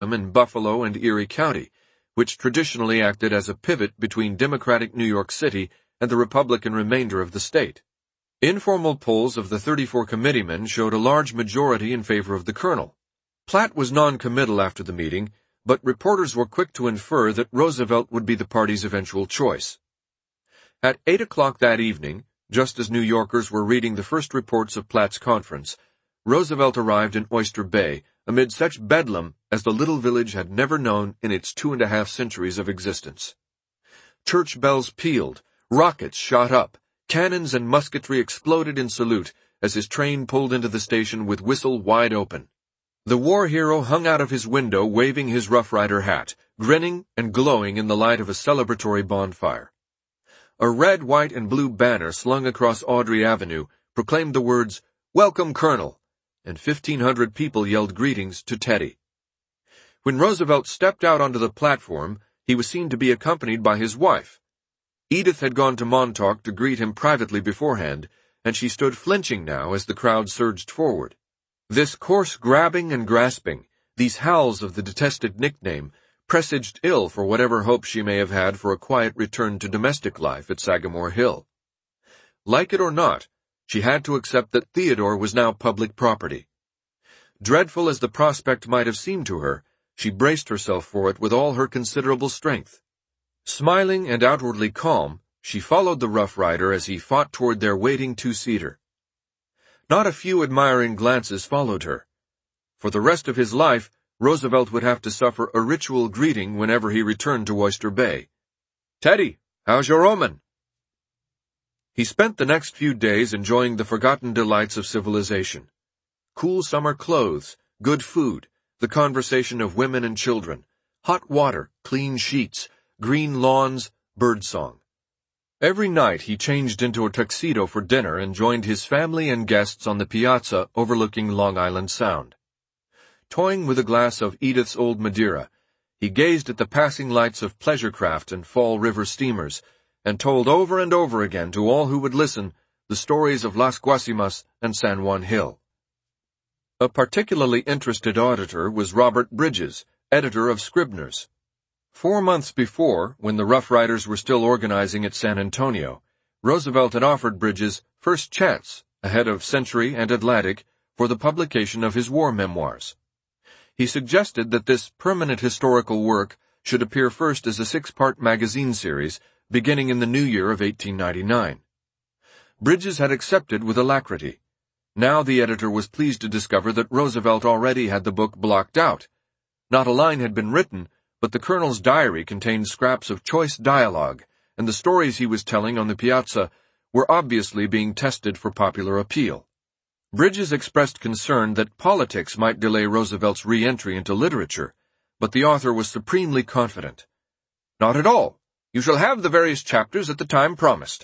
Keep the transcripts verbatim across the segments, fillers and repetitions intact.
in Buffalo and Erie County, which traditionally acted as a pivot between Democratic New York City and the Republican remainder of the state. Informal polls of the thirty-four committeemen showed a large majority in favor of the colonel. Platt was non-committal after the meeting, but reporters were quick to infer that Roosevelt would be the party's eventual choice. At eight o'clock that evening, just as New Yorkers were reading the first reports of Platt's conference, Roosevelt arrived in Oyster Bay amid such bedlam as the little village had never known in its two and a half centuries of existence. Church bells pealed, rockets shot up, cannons and musketry exploded in salute as his train pulled into the station with whistle wide open. The war hero hung out of his window waving his Rough Rider hat, grinning and glowing in the light of a celebratory bonfire. A red, white, and blue banner slung across Audrey Avenue proclaimed the words, "Welcome, Colonel," and fifteen hundred people yelled greetings to Teddy. When Roosevelt stepped out onto the platform, he was seen to be accompanied by his wife. Edith had gone to Montauk to greet him privately beforehand, and she stood flinching now as the crowd surged forward. This coarse grabbing and grasping, these howls of the detested nickname, presaged ill for whatever hope she may have had for a quiet return to domestic life at Sagamore Hill. Like it or not, she had to accept that Theodore was now public property. Dreadful as the prospect might have seemed to her, she braced herself for it with all her considerable strength. Smiling and outwardly calm, she followed the Rough Rider as he fought toward their waiting two-seater. Not a few admiring glances followed her. For the rest of his life, Roosevelt would have to suffer a ritual greeting whenever he returned to Oyster Bay. "Teddy, how's your omen?" He spent the next few days enjoying the forgotten delights of civilization. Cool summer clothes, good food, the conversation of women and children, hot water, clean sheets, green lawns, birdsong. Every night he changed into a tuxedo for dinner and joined his family and guests on the piazza overlooking Long Island Sound. Toying with a glass of Edith's old Madeira, he gazed at the passing lights of pleasure craft and Fall River steamers, and told over and over again to all who would listen the stories of Las Guasimas and San Juan Hill. A particularly interested auditor was Robert Bridges, editor of Scribner's. Four months before, when the Rough Riders were still organizing at San Antonio, Roosevelt had offered Bridges first chance, ahead of Century and Atlantic, for the publication of his war memoirs. He suggested that this permanent historical work should appear first as a six-part magazine series, beginning in the new year of eighteen ninety-nine. Bridges had accepted with alacrity. Now the editor was pleased to discover that Roosevelt already had the book blocked out. Not a line had been written, but the colonel's diary contained scraps of choice dialogue, and the stories he was telling on the piazza were obviously being tested for popular appeal. Bridges expressed concern that politics might delay Roosevelt's re-entry into literature, but the author was supremely confident. "Not at all. You shall have the various chapters at the time promised."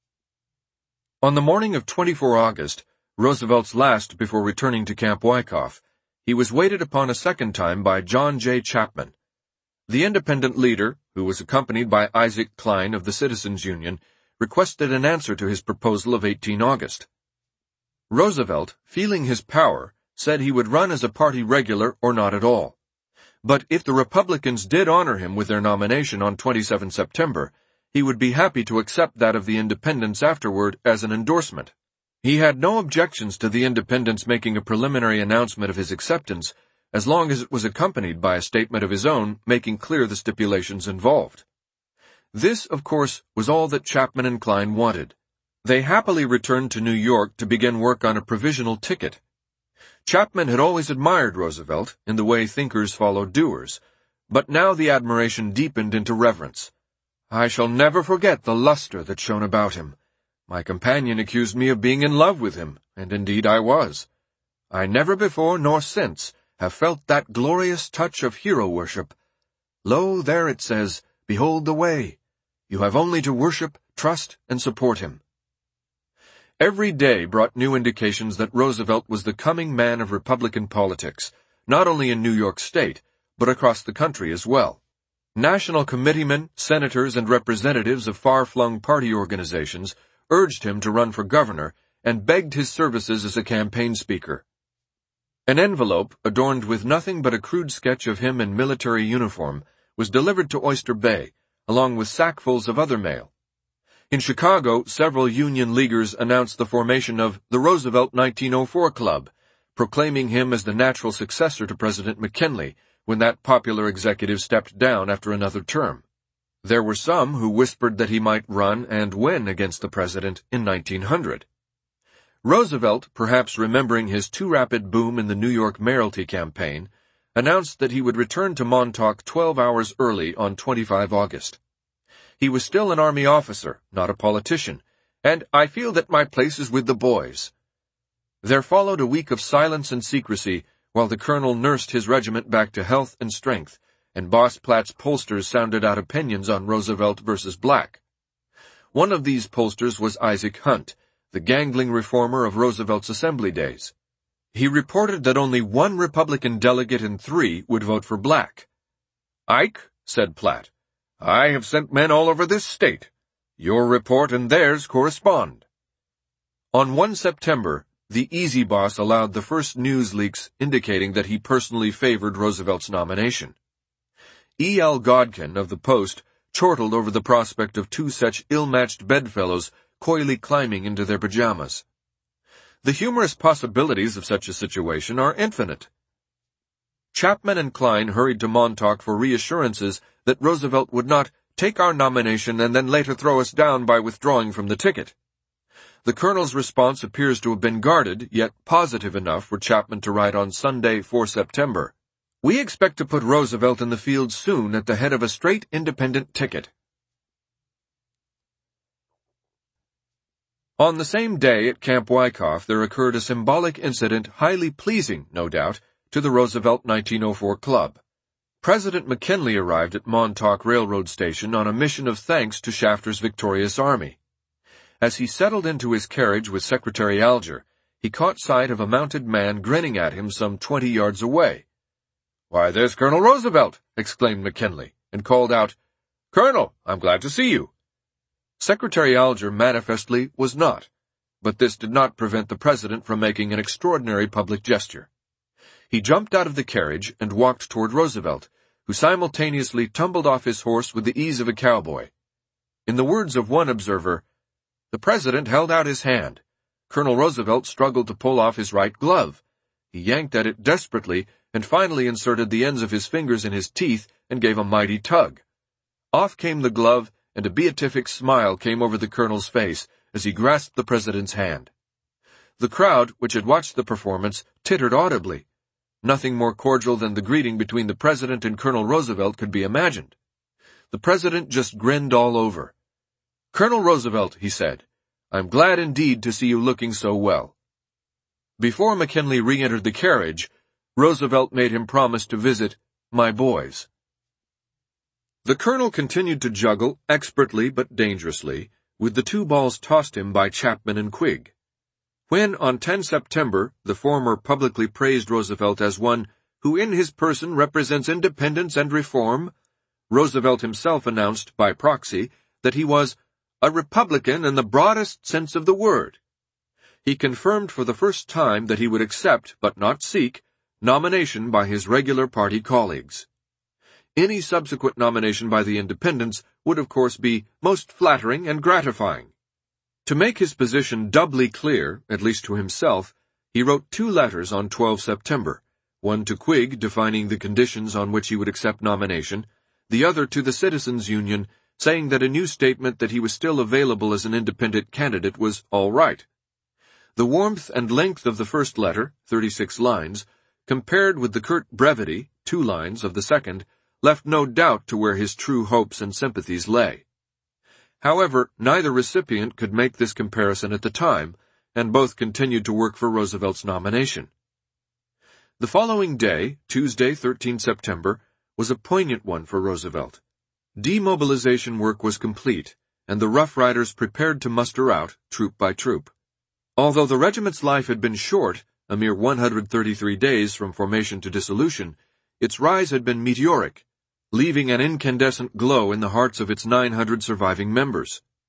On the morning of the twenty-fourth of August, Roosevelt's last before returning to Camp Wyckoff, he was waited upon a second time by John J. Chapman. The independent leader, who was accompanied by Isaac Klein of the Citizens Union, requested an answer to his proposal of the eighteenth of August. Roosevelt, feeling his power, said he would run as a party regular or not at all. But if the Republicans did honor him with their nomination on the twenty-seventh of September, he would be happy to accept that of the independents afterward as an endorsement. He had no objections to the independents making a preliminary announcement of his acceptance, as long as it was accompanied by a statement of his own making clear the stipulations involved. This, of course, was all that Chapman and Klein wanted. They happily returned to New York to begin work on a provisional ticket. Chapman had always admired Roosevelt in the way thinkers follow doers, but now the admiration deepened into reverence. "I shall never forget the luster that shone about him. My companion accused me of being in love with him, and indeed I was. I never before nor since have felt that glorious touch of hero worship. Lo, there it says, behold the way. You have only to worship, trust, and support him." Every day brought new indications that Roosevelt was the coming man of Republican politics, not only in New York State, but across the country as well. National committeemen, senators, and representatives of far-flung party organizations urged him to run for governor and begged his services as a campaign speaker. An envelope, adorned with nothing but a crude sketch of him in military uniform, was delivered to Oyster Bay, along with sackfuls of other mail. In Chicago, several Union Leaguers announced the formation of the Roosevelt nineteen oh four Club, proclaiming him as the natural successor to President McKinley when that popular executive stepped down after another term. There were some who whispered that he might run and win against the president in nineteen hundred. Roosevelt, perhaps remembering his too rapid boom in the New York mayoralty campaign, announced that he would return to Montauk twelve hours early on the twenty-fifth of August. He was still an Army officer, not a politician, and I feel that my place is with the boys. There followed a week of silence and secrecy while the colonel nursed his regiment back to health and strength, and Boss Platt's pollsters sounded out opinions on Roosevelt versus Black. One of these pollsters was Isaac Hunt, the gangling reformer of Roosevelt's assembly days. He reported that only one Republican delegate in three would vote for Black. "Ike," said Platt, "I have sent men all over this state. Your report and theirs correspond." On the first of September, the Easy Boss allowed the first news leaks indicating that he personally favored Roosevelt's nomination. E. L. Godkin of the Post chortled over the prospect of two such ill-matched bedfellows coyly climbing into their pajamas. The humorous possibilities of such a situation are infinite. Chapman and Klein hurried to Montauk for reassurances that Roosevelt would not take our nomination and then later throw us down by withdrawing from the ticket. The colonel's response appears to have been guarded, yet positive enough for Chapman to write on Sunday, the fourth of September, "We expect to put Roosevelt in the field soon at the head of a straight independent ticket." On the same day at Camp Wyckoff there occurred a symbolic incident highly pleasing, no doubt, to the Roosevelt nineteen oh four Club. President McKinley arrived at Montauk Railroad Station on a mission of thanks to Shafter's victorious army. As he settled into his carriage with Secretary Alger, he caught sight of a mounted man grinning at him some twenty yards away. "Why, there's Colonel Roosevelt!" exclaimed McKinley, and called out, "Colonel, I'm glad to see you." Secretary Alger manifestly was not, but this did not prevent the president from making an extraordinary public gesture. He jumped out of the carriage and walked toward Roosevelt, who simultaneously tumbled off his horse with the ease of a cowboy. In the words of one observer, "The president held out his hand. Colonel Roosevelt struggled to pull off his right glove. He yanked at it desperately and finally inserted the ends of his fingers in his teeth and gave a mighty tug. Off came the glove, and a beatific smile came over the colonel's face as he grasped the president's hand. The crowd, which had watched the performance, tittered audibly. Nothing more cordial than the greeting between the president and Colonel Roosevelt could be imagined. The president just grinned all over. "Colonel Roosevelt," he said, "I'm glad indeed to see you looking so well." Before McKinley re-entered the carriage, Roosevelt made him promise to visit "my boys." The colonel continued to juggle, expertly but dangerously, with the two balls tossed him by Chapman and Quigg. When, on the tenth of September, the former publicly praised Roosevelt as one who in his person represents independence and reform, Roosevelt himself announced, by proxy, that he was a Republican in the broadest sense of the word. He confirmed for the first time that he would accept, but not seek, nomination by his regular party colleagues. Any subsequent nomination by the independents would of course be most flattering and gratifying. To make his position doubly clear, at least to himself, he wrote two letters on the twelfth of September, one to Quigg defining the conditions on which he would accept nomination, the other to the Citizens Union saying that a new statement that he was still available as an independent candidate was all right. The warmth and length of the first letter, thirty-six lines, compared with the curt brevity, two lines, of the second, left no doubt to where his true hopes and sympathies lay. However, neither recipient could make this comparison at the time, and both continued to work for Roosevelt's nomination. The following day, Tuesday, the thirteenth of September, was a poignant one for Roosevelt. Demobilization work was complete, and the Rough Riders prepared to muster out, troop by troop. Although the regiment's life had been short, a mere one hundred thirty-three days from formation to dissolution, its rise had been meteoric, leaving an incandescent glow in the hearts of its nine hundred surviving members.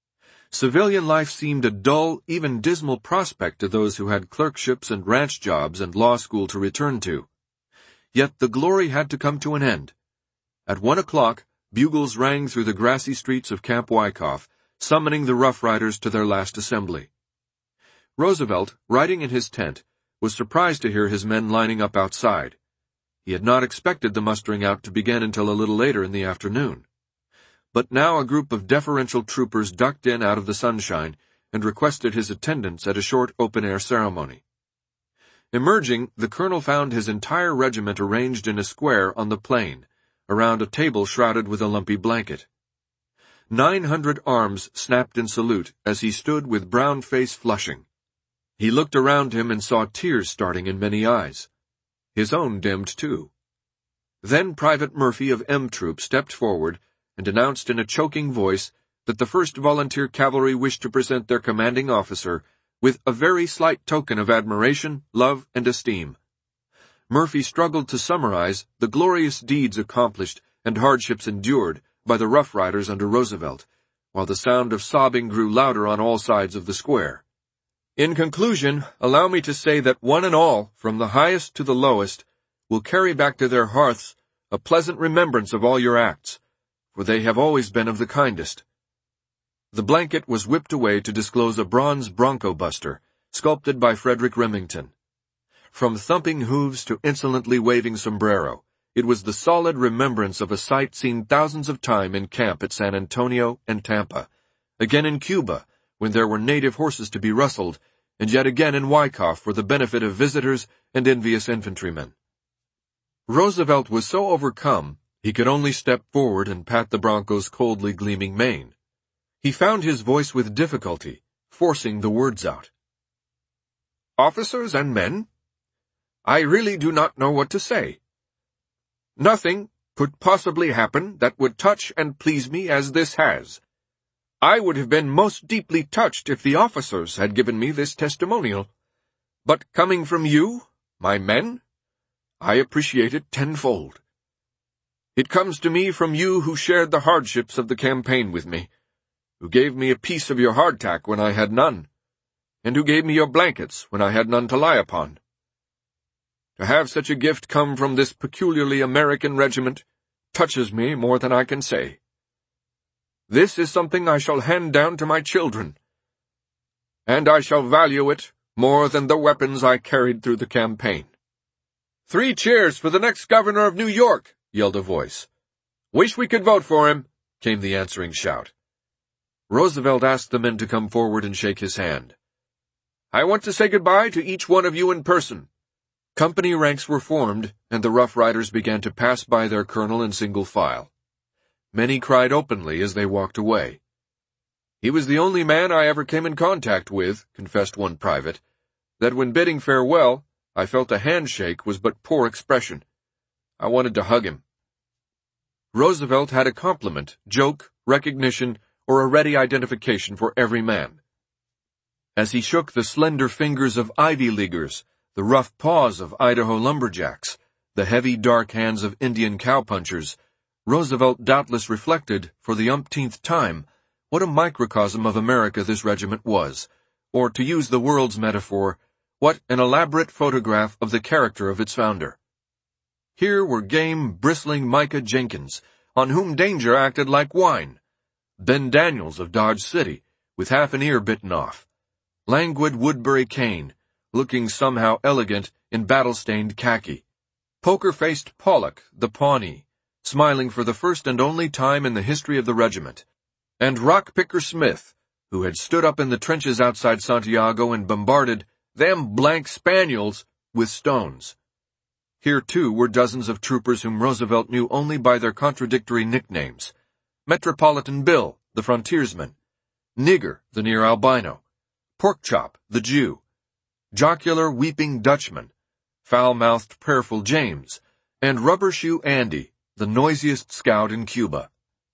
Civilian life seemed a dull, even dismal prospect to those who had clerkships and ranch jobs and law school to return to. Yet the glory had to come to an end. At one o'clock, bugles rang through the grassy streets of Camp Wyckoff, summoning the Rough Riders to their last assembly. Roosevelt, riding in his tent, was surprised to hear his men lining up outside. He had not expected the mustering out to begin until a little later in the afternoon. But now a group of deferential troopers ducked in out of the sunshine and requested his attendance at a short open-air ceremony. Emerging, the colonel found his entire regiment arranged in a square on the plain, around a table shrouded with a lumpy blanket. Nine hundred arms snapped in salute as he stood with brown face flushing. He looked around him and saw tears starting in many eyes. His own dimmed too. Then Private Murphy of M Troop stepped forward and announced in a choking voice that the first Volunteer Cavalry wished to present their commanding officer with a very slight token of admiration, love, and esteem. Murphy struggled to summarize the glorious deeds accomplished and hardships endured by the Rough Riders under Roosevelt, while the sound of sobbing grew louder on all sides of the square. In conclusion, allow me to say that one and all, from the highest to the lowest, will carry back to their hearths a pleasant remembrance of all your acts, for they have always been of the kindest. The blanket was whipped away to disclose a bronze bronco buster, sculpted by Frederick Remington. From thumping hooves to insolently waving sombrero, it was the solid remembrance of a sight seen thousands of times in camp at San Antonio and Tampa, again in Cuba, when there were native horses to be rustled, and yet again in Wyckoff for the benefit of visitors and envious infantrymen. Roosevelt was so overcome, he could only step forward and pat the bronco's coldly gleaming mane. He found his voice with difficulty, forcing the words out. Officers and men, I really do not know what to say. Nothing could possibly happen that would touch and please me as this has. I would have been most deeply touched if the officers had given me this testimonial. But coming from you, my men, I appreciate it tenfold. It comes to me from you who shared the hardships of the campaign with me, who gave me a piece of your hardtack when I had none, and who gave me your blankets when I had none to lie upon. To have such a gift come from this peculiarly American regiment touches me more than I can say. This is something I shall hand down to my children, and I shall value it more than the weapons I carried through the campaign. Three cheers for the next governor of New York, yelled a voice. Wish we could vote for him, came the answering shout. Roosevelt asked the men to come forward and shake his hand. I want to say goodbye to each one of you in person. Company ranks were formed, and the Rough Riders began to pass by their colonel in single file. Many cried openly as they walked away. He was the only man I ever came in contact with, confessed one private, that when bidding farewell, I felt a handshake was but poor expression. I wanted to hug him. Roosevelt had a compliment, joke, recognition, or a ready identification for every man. As he shook the slender fingers of Ivy Leaguers, the rough paws of Idaho lumberjacks, the heavy dark hands of Indian cowpunchers, Roosevelt doubtless reflected, for the umpteenth time, what a microcosm of America this regiment was, or, to use the world's metaphor, what an elaborate photograph of the character of its founder. Here were game, bristling Micah Jenkins, on whom danger acted like wine, Ben Daniels of Dodge City, with half an ear bitten off, languid Woodbury Kane, looking somehow elegant in battle-stained khaki, poker-faced Pollock, the Pawnee, smiling for the first and only time in the history of the regiment, and Rockpicker Smith, who had stood up in the trenches outside Santiago and bombarded them blank spaniels with stones. Here, too, were dozens of troopers whom Roosevelt knew only by their contradictory nicknames. Metropolitan Bill, the frontiersman, Nigger, the near albino, Porkchop, the Jew, Jocular Weeping Dutchman, Foul-mouthed Prayerful James, and Rubber Shoe Andy, the noisiest scout in Cuba.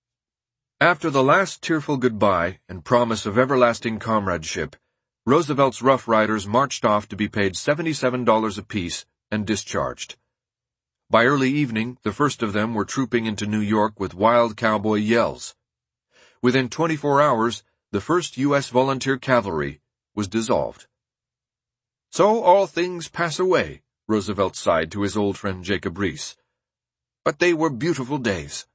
After the last tearful goodbye and promise of everlasting comradeship, Roosevelt's Rough Riders marched off to be paid seventy-seven dollars apiece and discharged. By early evening, the first of them were trooping into New York with wild cowboy yells. Within twenty-four hours, the first U S Volunteer Cavalry, was dissolved. "So all things pass away," Roosevelt sighed to his old friend Jacob Riis. "But they were beautiful days."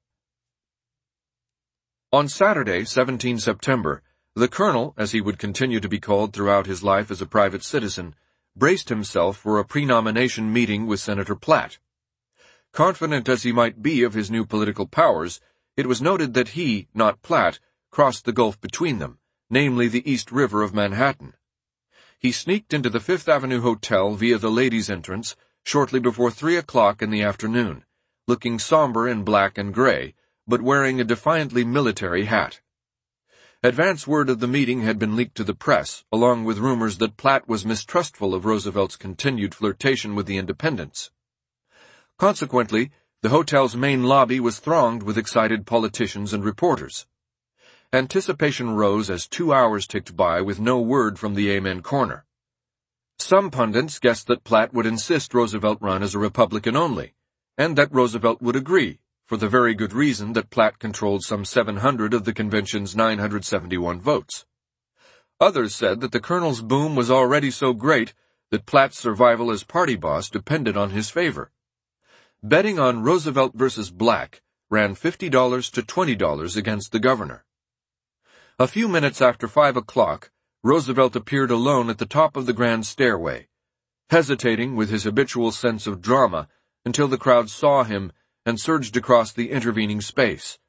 On Saturday, the seventeenth of September, the Colonel, as he would continue to be called throughout his life as a private citizen, braced himself for a pre-nomination meeting with Senator Platt. Confident as he might be of his new political powers, it was noted that he, not Platt, crossed the gulf between them, namely the East River of Manhattan. He sneaked into the Fifth Avenue Hotel via the ladies' entrance shortly before three o'clock in the afternoon, looking somber in black and gray, but wearing a defiantly military hat. Advance word of the meeting had been leaked to the press, along with rumors that Platt was mistrustful of Roosevelt's continued flirtation with the independents. Consequently, the hotel's main lobby was thronged with excited politicians and reporters. Anticipation rose as two hours ticked by with no word from the Amen corner. Some pundits guessed that Platt would insist Roosevelt run as a Republican only, and that Roosevelt would agree, for the very good reason that Platt controlled some seven hundred of the convention's nine hundred seventy-one votes. Others said that the Colonel's boom was already so great that Platt's survival as party boss depended on his favor. Betting on Roosevelt versus Black ran fifty dollars to twenty dollars against the governor. A few minutes after five o'clock, Roosevelt appeared alone at the top of the grand stairway, hesitating with his habitual sense of drama until the crowd saw him and surged across the intervening space.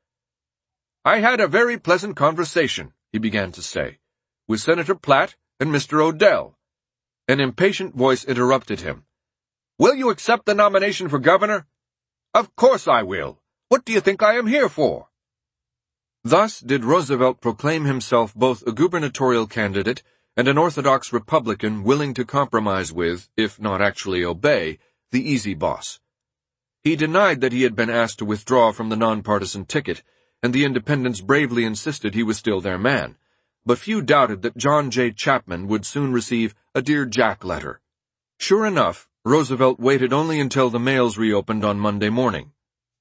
"I had a very pleasant conversation," he began to say, "with Senator Platt and Mister Odell." An impatient voice interrupted him. "Will you accept the nomination for governor?" "Of course I will. What do you think I am here for?" Thus did Roosevelt proclaim himself both a gubernatorial candidate and an orthodox Republican willing to compromise with, if not actually obey, the easy boss. He denied that he had been asked to withdraw from the nonpartisan ticket, and the independents bravely insisted he was still their man, but few doubted that John J. Chapman would soon receive a Dear Jack letter. Sure enough, Roosevelt waited only until the mails reopened on Monday morning.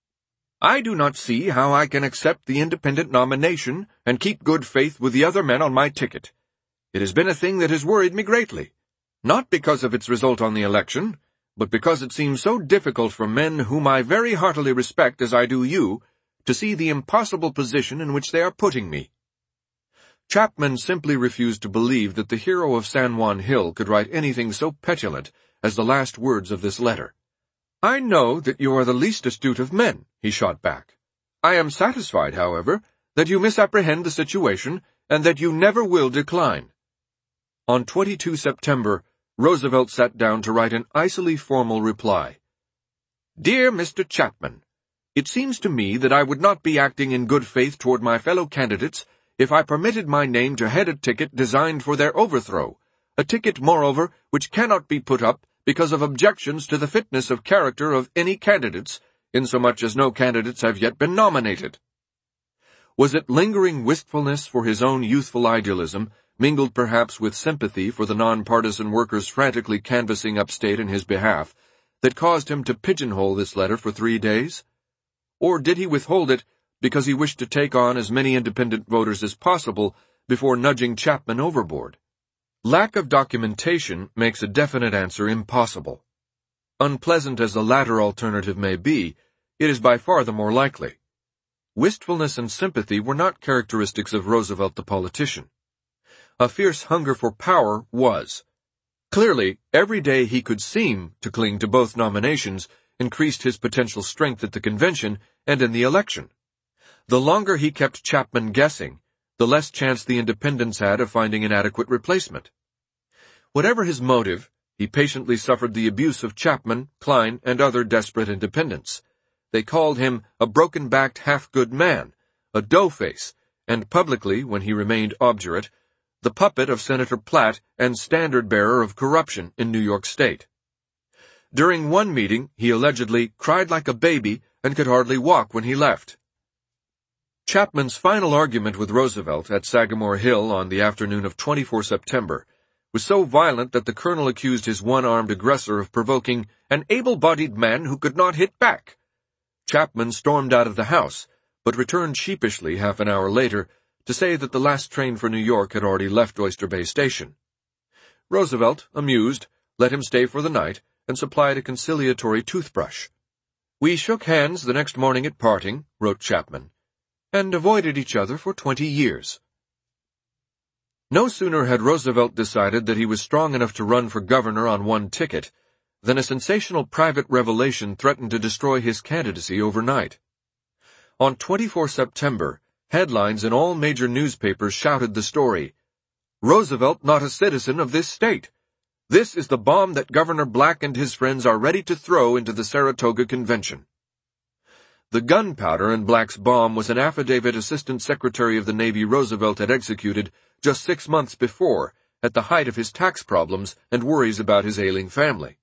"I do not see how I can accept the independent nomination and keep good faith with the other men on my ticket. It has been a thing that has worried me greatly, not because of its result on the election, but because it seems so difficult for men whom I very heartily respect as I do you, to see the impossible position in which they are putting me." Chapman simply refused to believe that the hero of San Juan Hill could write anything so petulant as the last words of this letter. "I know that you are the least astute of men," he shot back. "I am satisfied, however, that you misapprehend the situation and that you never will decline." On the twenty-second of September, Roosevelt sat down to write an icily formal reply. "Dear Mister Chapman, it seems to me that I would not be acting in good faith toward my fellow candidates if I permitted my name to head a ticket designed for their overthrow, a ticket, moreover, which cannot be put up because of objections to the fitness of character of any candidates, insomuch as no candidates have yet been nominated." Was it lingering wistfulness for his own youthful idealism, mingled perhaps with sympathy for the nonpartisan workers frantically canvassing upstate in his behalf, that caused him to pigeonhole this letter for three days? Or did he withhold it because he wished to take on as many independent voters as possible before nudging Chapman overboard? Lack of documentation makes a definite answer impossible. Unpleasant as the latter alternative may be, it is by far the more likely. Wistfulness and sympathy were not characteristics of Roosevelt the politician. A fierce hunger for power was. Clearly, every day he could seem to cling to both nominations increased his potential strength at the convention and in the election. The longer he kept Chapman guessing, the less chance the independents had of finding an adequate replacement. Whatever his motive, he patiently suffered the abuse of Chapman, Klein, and other desperate independents. They called him a broken-backed half-good man, a doughface, and publicly, when he remained obdurate, the puppet of Senator Platt and standard-bearer of corruption in New York State. During one meeting, he allegedly cried like a baby and could hardly walk when he left. Chapman's final argument with Roosevelt at Sagamore Hill on the afternoon of the twenty-fourth of September was so violent that the colonel accused his one-armed aggressor of provoking an able-bodied man who could not hit back. Chapman stormed out of the house, but returned sheepishly half an hour later to say that the last train for New York had already left Oyster Bay Station. Roosevelt, amused, let him stay for the night and supplied a conciliatory toothbrush. "We shook hands the next morning at parting," wrote Chapman, "and avoided each other for twenty years." No sooner had Roosevelt decided that he was strong enough to run for governor on one ticket than a sensational private revelation threatened to destroy his candidacy overnight. On the twenty-fourth of September, headlines in all major newspapers shouted the story, "Roosevelt not a citizen of this state. This is the bomb that Governor Black and his friends are ready to throw into the Saratoga Convention." The gunpowder in Black's bomb was an affidavit Assistant Secretary of the Navy Roosevelt had executed just six months before, at the height of his tax problems and worries about his ailing family.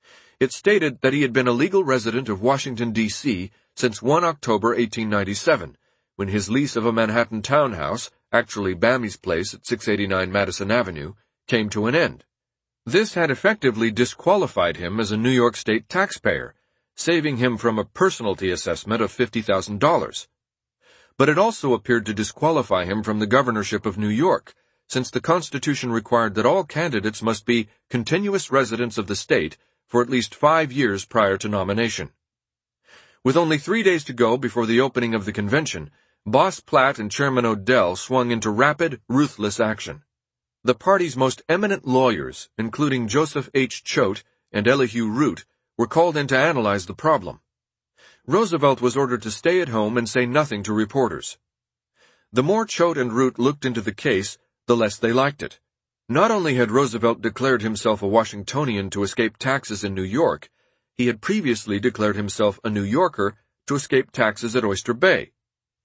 It stated that he had been a legal resident of Washington, D C since the first of October eighteen ninety-seven, when his lease of a Manhattan townhouse, actually Bammy's place at six eighty-nine Madison Avenue, came to an end. This had effectively disqualified him as a New York State taxpayer, saving him from a personalty assessment of fifty thousand dollars. But it also appeared to disqualify him from the governorship of New York, since the Constitution required that all candidates must be continuous residents of the state for at least five years prior to nomination. With only three days to go before the opening of the convention, Boss Platt and Chairman Odell swung into rapid, ruthless action. The party's most eminent lawyers, including Joseph H. Choate and Elihu Root, were called in to analyze the problem. Roosevelt was ordered to stay at home and say nothing to reporters. The more Choate and Root looked into the case, the less they liked it. Not only had Roosevelt declared himself a Washingtonian to escape taxes in New York, he had previously declared himself a New Yorker to escape taxes at Oyster Bay.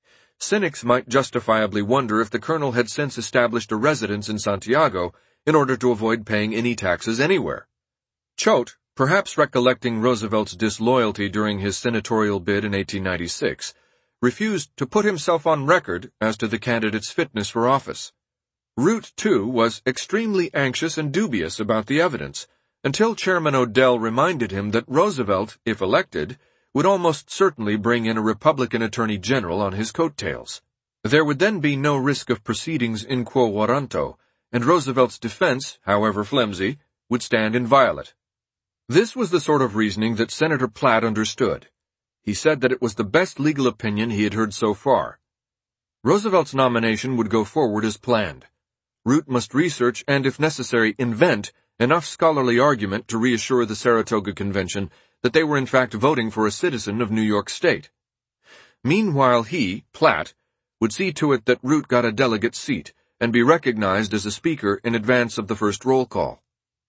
Cynics might justifiably wonder if the colonel had since established a residence in Santiago in order to avoid paying any taxes anywhere. Choate, perhaps recollecting Roosevelt's disloyalty during his senatorial bid in eighteen ninety-six, refused to put himself on record as to the candidate's fitness for office. Root, too, was extremely anxious and dubious about the evidence, until Chairman Odell reminded him that Roosevelt, if elected, would almost certainly bring in a Republican Attorney General on his coattails. There would then be no risk of proceedings in quo warranto, and Roosevelt's defense, however flimsy, would stand inviolate. This was the sort of reasoning that Senator Platt understood. He said that it was the best legal opinion he had heard so far. Roosevelt's nomination would go forward as planned. Root must research and, if necessary, invent enough scholarly argument to reassure the Saratoga Convention that they were in fact voting for a citizen of New York State. Meanwhile he, Platt, would see to it that Root got a delegate seat and be recognized as a speaker in advance of the first roll call.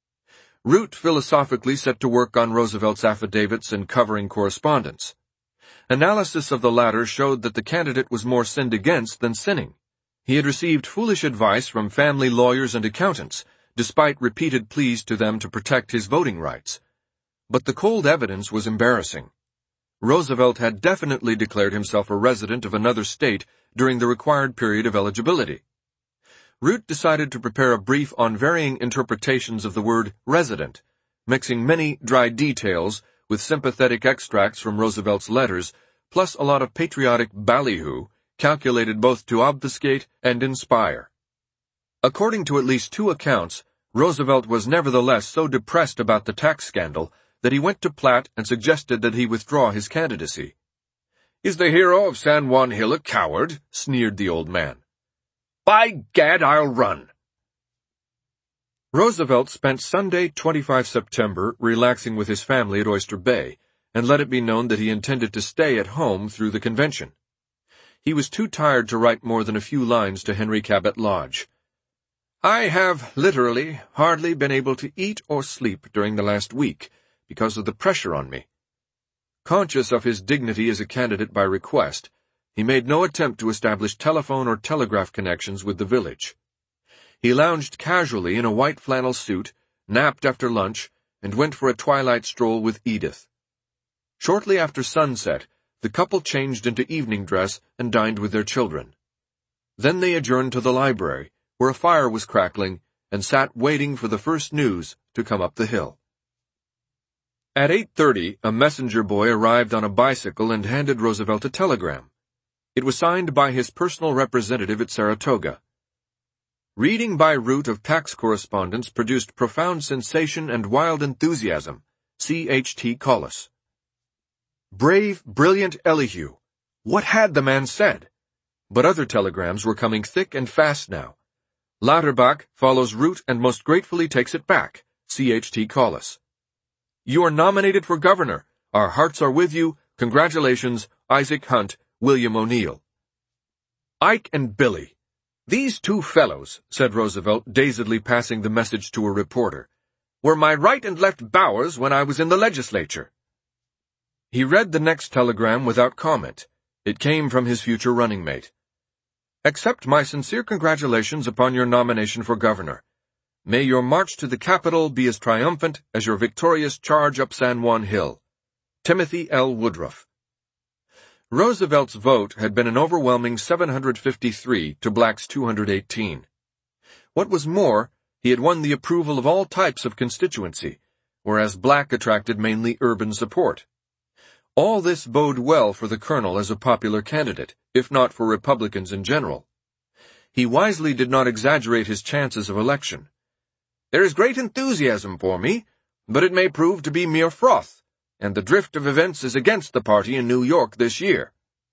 Root philosophically set to work on Roosevelt's affidavits and covering correspondence. Analysis of the latter showed that the candidate was more sinned against than sinning. He had received foolish advice from family lawyers and accountants, despite repeated pleas to them to protect his voting rights. But the cold evidence was embarrassing. Roosevelt had definitely declared himself a resident of another state during the required period of eligibility. Root decided to prepare a brief on varying interpretations of the word resident, mixing many dry details with sympathetic extracts from Roosevelt's letters, plus a lot of patriotic ballyhoo, calculated both to obfuscate and inspire. According to at least two accounts, Roosevelt was nevertheless so depressed about the tax scandal that he went to Platt and suggested that he withdraw his candidacy. "Is the hero of San Juan Hill a coward?" sneered the old man. "By gad, I'll run." Roosevelt spent Sunday, the twenty-fifth of September, relaxing with his family at Oyster Bay, and let it be known that he intended to stay at home through the convention. He was too tired to write more than a few lines to Henry Cabot Lodge. "I have, literally, hardly been able to eat or sleep during the last week, because of the pressure on me." Conscious of his dignity as a candidate by request, he made no attempt to establish telephone or telegraph connections with the village. He lounged casually in a white flannel suit, napped after lunch, and went for a twilight stroll with Edith. Shortly after sunset, the couple changed into evening dress and dined with their children. Then they adjourned to the library, where a fire was crackling, and sat waiting for the first news to come up the hill. At eight thirty, a messenger boy arrived on a bicycle and handed Roosevelt a telegram. It was signed by his personal representative at Saratoga. Reading by route of tax correspondence produced profound sensation and wild enthusiasm. C H T Collis. Brave, brilliant Elihu! What had the man said? But other telegrams were coming thick and fast now. Lauterbach follows route and most gratefully takes it back. C H T Collis. You are nominated for governor. Our hearts are with you. Congratulations, Isaac Hunt, William O'Neill. Ike and Billy. These two fellows, said Roosevelt, dazedly passing the message to a reporter, were my right and left bowers when I was in the legislature. He read the next telegram without comment. It came from his future running mate. Accept my sincere congratulations upon your nomination for governor. May your march to the Capitol be as triumphant as your victorious charge up San Juan Hill. Timothy L. Woodruff. Roosevelt's vote had been an overwhelming seven hundred fifty-three to Black's two hundred eighteen. What was more, he had won the approval of all types of constituency, whereas Black attracted mainly urban support. All this bode well for the colonel as a popular candidate, if not for Republicans in general. He wisely did not exaggerate his chances of election. There is great enthusiasm for me, but it may prove to be mere froth, and the drift of events is against the party in New York this year.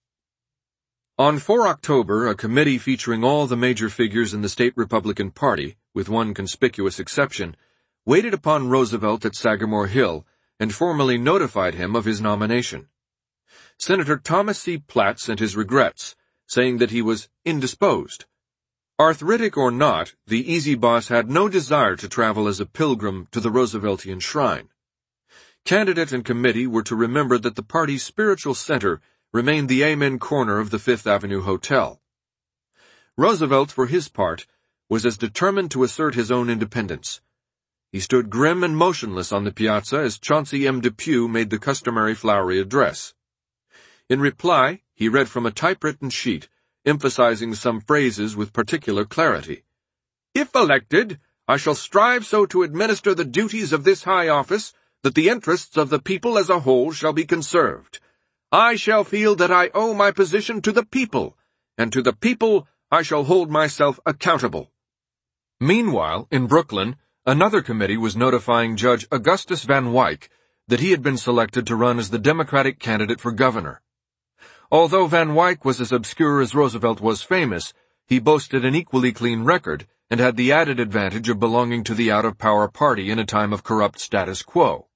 On the fourth of October, a committee featuring all the major figures in the state Republican Party, with one conspicuous exception, waited upon Roosevelt at Sagamore Hill and formally notified him of his nomination. Senator Thomas C. Platt sent his regrets, saying that he was indisposed. Arthritic or not, the easy boss had no desire to travel as a pilgrim to the Rooseveltian shrine. Candidate and committee were to remember that the party's spiritual center remained the Amen corner of the Fifth Avenue Hotel. Roosevelt, for his part, was as determined to assert his own independence. He stood grim and motionless on the piazza as Chauncey M. Depew made the customary flowery address. In reply, he read from a typewritten sheet, emphasizing some phrases with particular clarity. If elected, I shall strive so to administer the duties of this high office that the interests of the people as a whole shall be conserved. I shall feel that I owe my position to the people, and to the people I shall hold myself accountable. Meanwhile, in Brooklyn, another committee was notifying Judge Augustus Van Wyck that he had been selected to run as the Democratic candidate for governor. Although Van Wyck was as obscure as Roosevelt was famous, he boasted an equally clean record and had the added advantage of belonging to the out-of-power party in a time of corrupt status quo.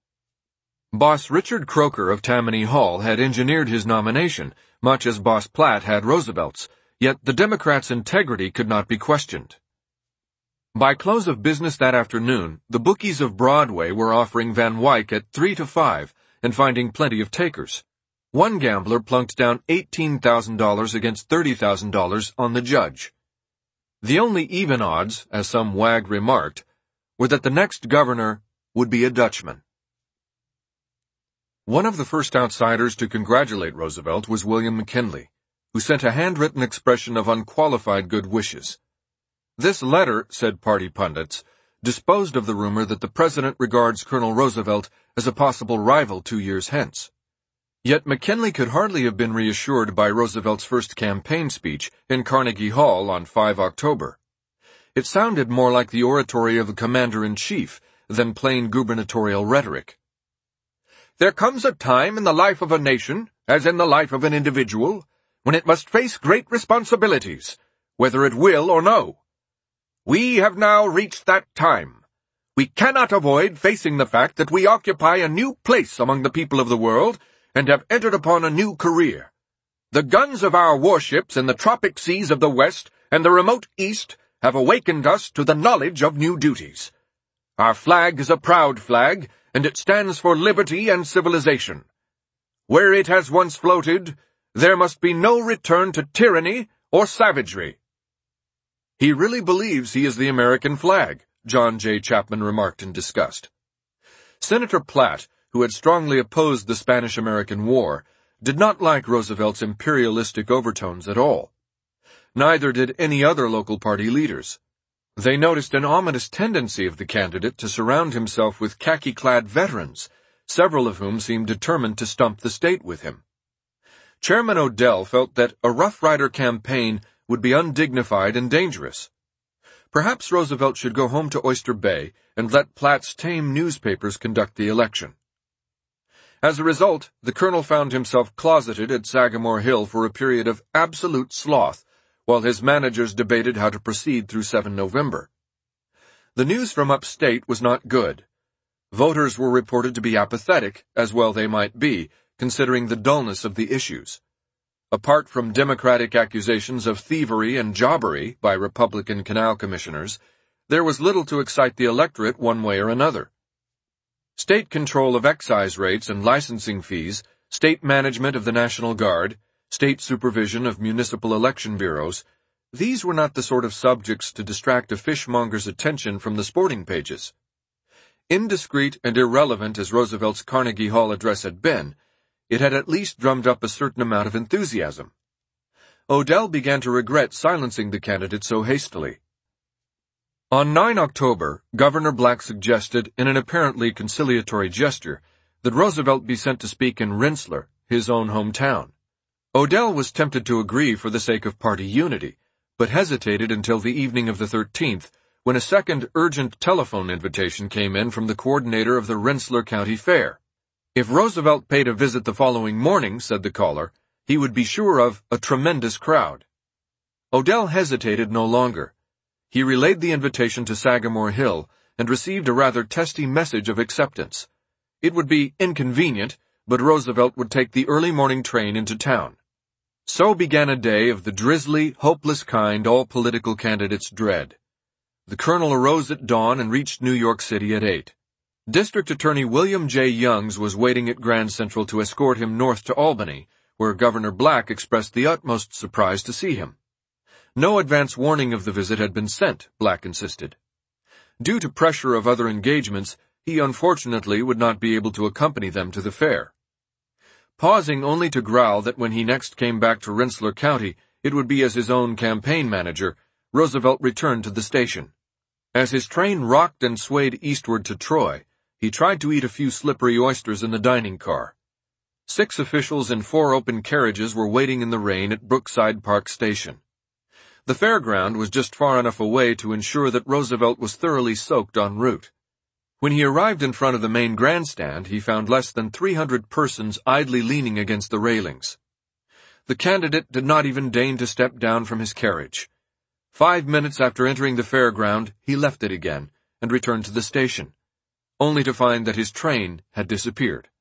Boss Richard Croker of Tammany Hall had engineered his nomination, much as Boss Platt had Roosevelt's, yet the Democrats' integrity could not be questioned. By close of business that afternoon, the bookies of Broadway were offering Van Wyck at three to five and finding plenty of takers. One gambler plunked down eighteen thousand dollars against thirty thousand dollars on the judge. The only even odds, as some wag remarked, were that the next governor would be a Dutchman. One of the first outsiders to congratulate Roosevelt was William McKinley, who sent a handwritten expression of unqualified good wishes. This letter, said party pundits, disposed of the rumor that the president regards Colonel Roosevelt as a possible rival two years hence. Yet McKinley could hardly have been reassured by Roosevelt's first campaign speech in Carnegie Hall on the fifth of October. It sounded more like the oratory of the commander-in-chief than plain gubernatorial rhetoric. There comes a time in the life of a nation, as in the life of an individual, when it must face great responsibilities, whether it will or no. We have now reached that time. We cannot avoid facing the fact that we occupy a new place among the people of the world and have entered upon a new career. The guns of our warships in the tropic seas of the West and the remote East have awakened us to the knowledge of new duties. Our flag is a proud flag, and it stands for liberty and civilization. Where it has once floated, there must be no return to tyranny or savagery. He really believes he is the American flag, John J. Chapman remarked in disgust. Senator Platt, who had strongly opposed the Spanish-American War, did not like Roosevelt's imperialistic overtones at all. Neither did any other local party leaders. They noticed an ominous tendency of the candidate to surround himself with khaki-clad veterans, several of whom seemed determined to stump the state with him. Chairman Odell felt that a Rough Rider campaign would be undignified and dangerous. Perhaps Roosevelt should go home to Oyster Bay and let Platt's tame newspapers conduct the election. As a result, the colonel found himself closeted at Sagamore Hill for a period of absolute sloth, while his managers debated how to proceed through the seventh of November. The news from upstate was not good. Voters were reported to be apathetic, as well they might be, considering the dullness of the issues. Apart from Democratic accusations of thievery and jobbery by Republican canal commissioners, there was little to excite the electorate one way or another. State control of excise rates and licensing fees, state management of the National Guard, state supervision of municipal election bureaus, these were not the sort of subjects to distract a fishmonger's attention from the sporting pages. Indiscreet and irrelevant as Roosevelt's Carnegie Hall address had been, it had at least drummed up a certain amount of enthusiasm. Odell began to regret silencing the candidate so hastily. On the ninth of October, Governor Black suggested, in an apparently conciliatory gesture, that Roosevelt be sent to speak in Rensselaer, his own hometown. Odell was tempted to agree for the sake of party unity, but hesitated until the evening of the thirteenth, when a second urgent telephone invitation came in from the coordinator of the Rensselaer County Fair. If Roosevelt paid a visit the following morning, said the caller, he would be sure of a tremendous crowd. Odell hesitated no longer. He relayed the invitation to Sagamore Hill and received a rather testy message of acceptance. It would be inconvenient, but Roosevelt would take the early morning train into town. So began a day of the drizzly, hopeless kind all political candidates dread. The colonel arose at dawn and reached New York City at eight. District Attorney William J. Youngs was waiting at Grand Central to escort him north to Albany, where Governor Black expressed the utmost surprise to see him. No advance warning of the visit had been sent, Black insisted. Due to pressure of other engagements, he unfortunately would not be able to accompany them to the fair. Pausing only to growl that when he next came back to Rensselaer County, it would be as his own campaign manager, Roosevelt returned to the station. As his train rocked and swayed eastward to Troy, he tried to eat a few slippery oysters in the dining car. Six officials in four open carriages were waiting in the rain at Brookside Park Station. The fairground was just far enough away to ensure that Roosevelt was thoroughly soaked en route. When he arrived in front of the main grandstand, he found less than three hundred persons idly leaning against the railings. The candidate did not even deign to step down from his carriage. Five minutes after entering the fairground, he left it again and returned to the station, only to find that his train had disappeared.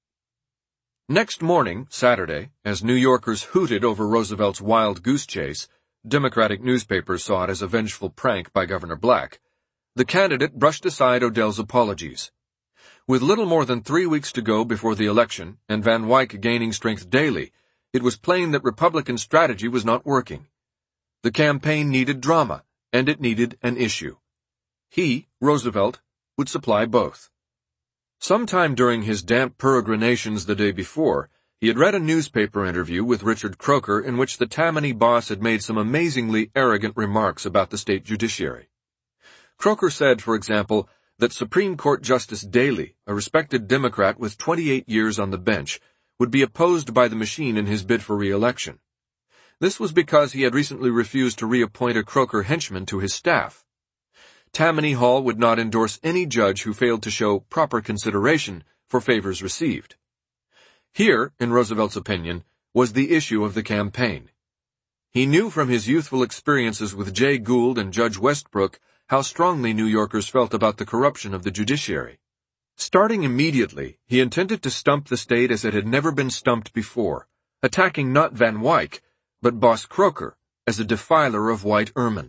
Next morning, Saturday, as New Yorkers hooted over Roosevelt's wild goose chase, Democratic newspapers saw it as a vengeful prank by Governor Black, the candidate brushed aside Odell's apologies. With little more than three weeks to go before the election, and Van Wyck gaining strength daily, it was plain that Republican strategy was not working. The campaign needed drama, and it needed an issue. He, Roosevelt, would supply both. Sometime during his damp peregrinations the day before, he had read a newspaper interview with Richard Croker in which the Tammany boss had made some amazingly arrogant remarks about the state judiciary. Croker said, for example, that Supreme Court Justice Daley, a respected Democrat with twenty-eight years on the bench, would be opposed by the machine in his bid for re-election. This was because he had recently refused to reappoint a Croker henchman to his staff. Tammany Hall would not endorse any judge who failed to show proper consideration for favors received. Here, in Roosevelt's opinion, was the issue of the campaign. He knew from his youthful experiences with Jay Gould and Judge Westbrook how strongly New Yorkers felt about the corruption of the judiciary. Starting immediately, he intended to stump the state as it had never been stumped before, attacking not Van Wyck, but Boss Croker as a defiler of white ermine.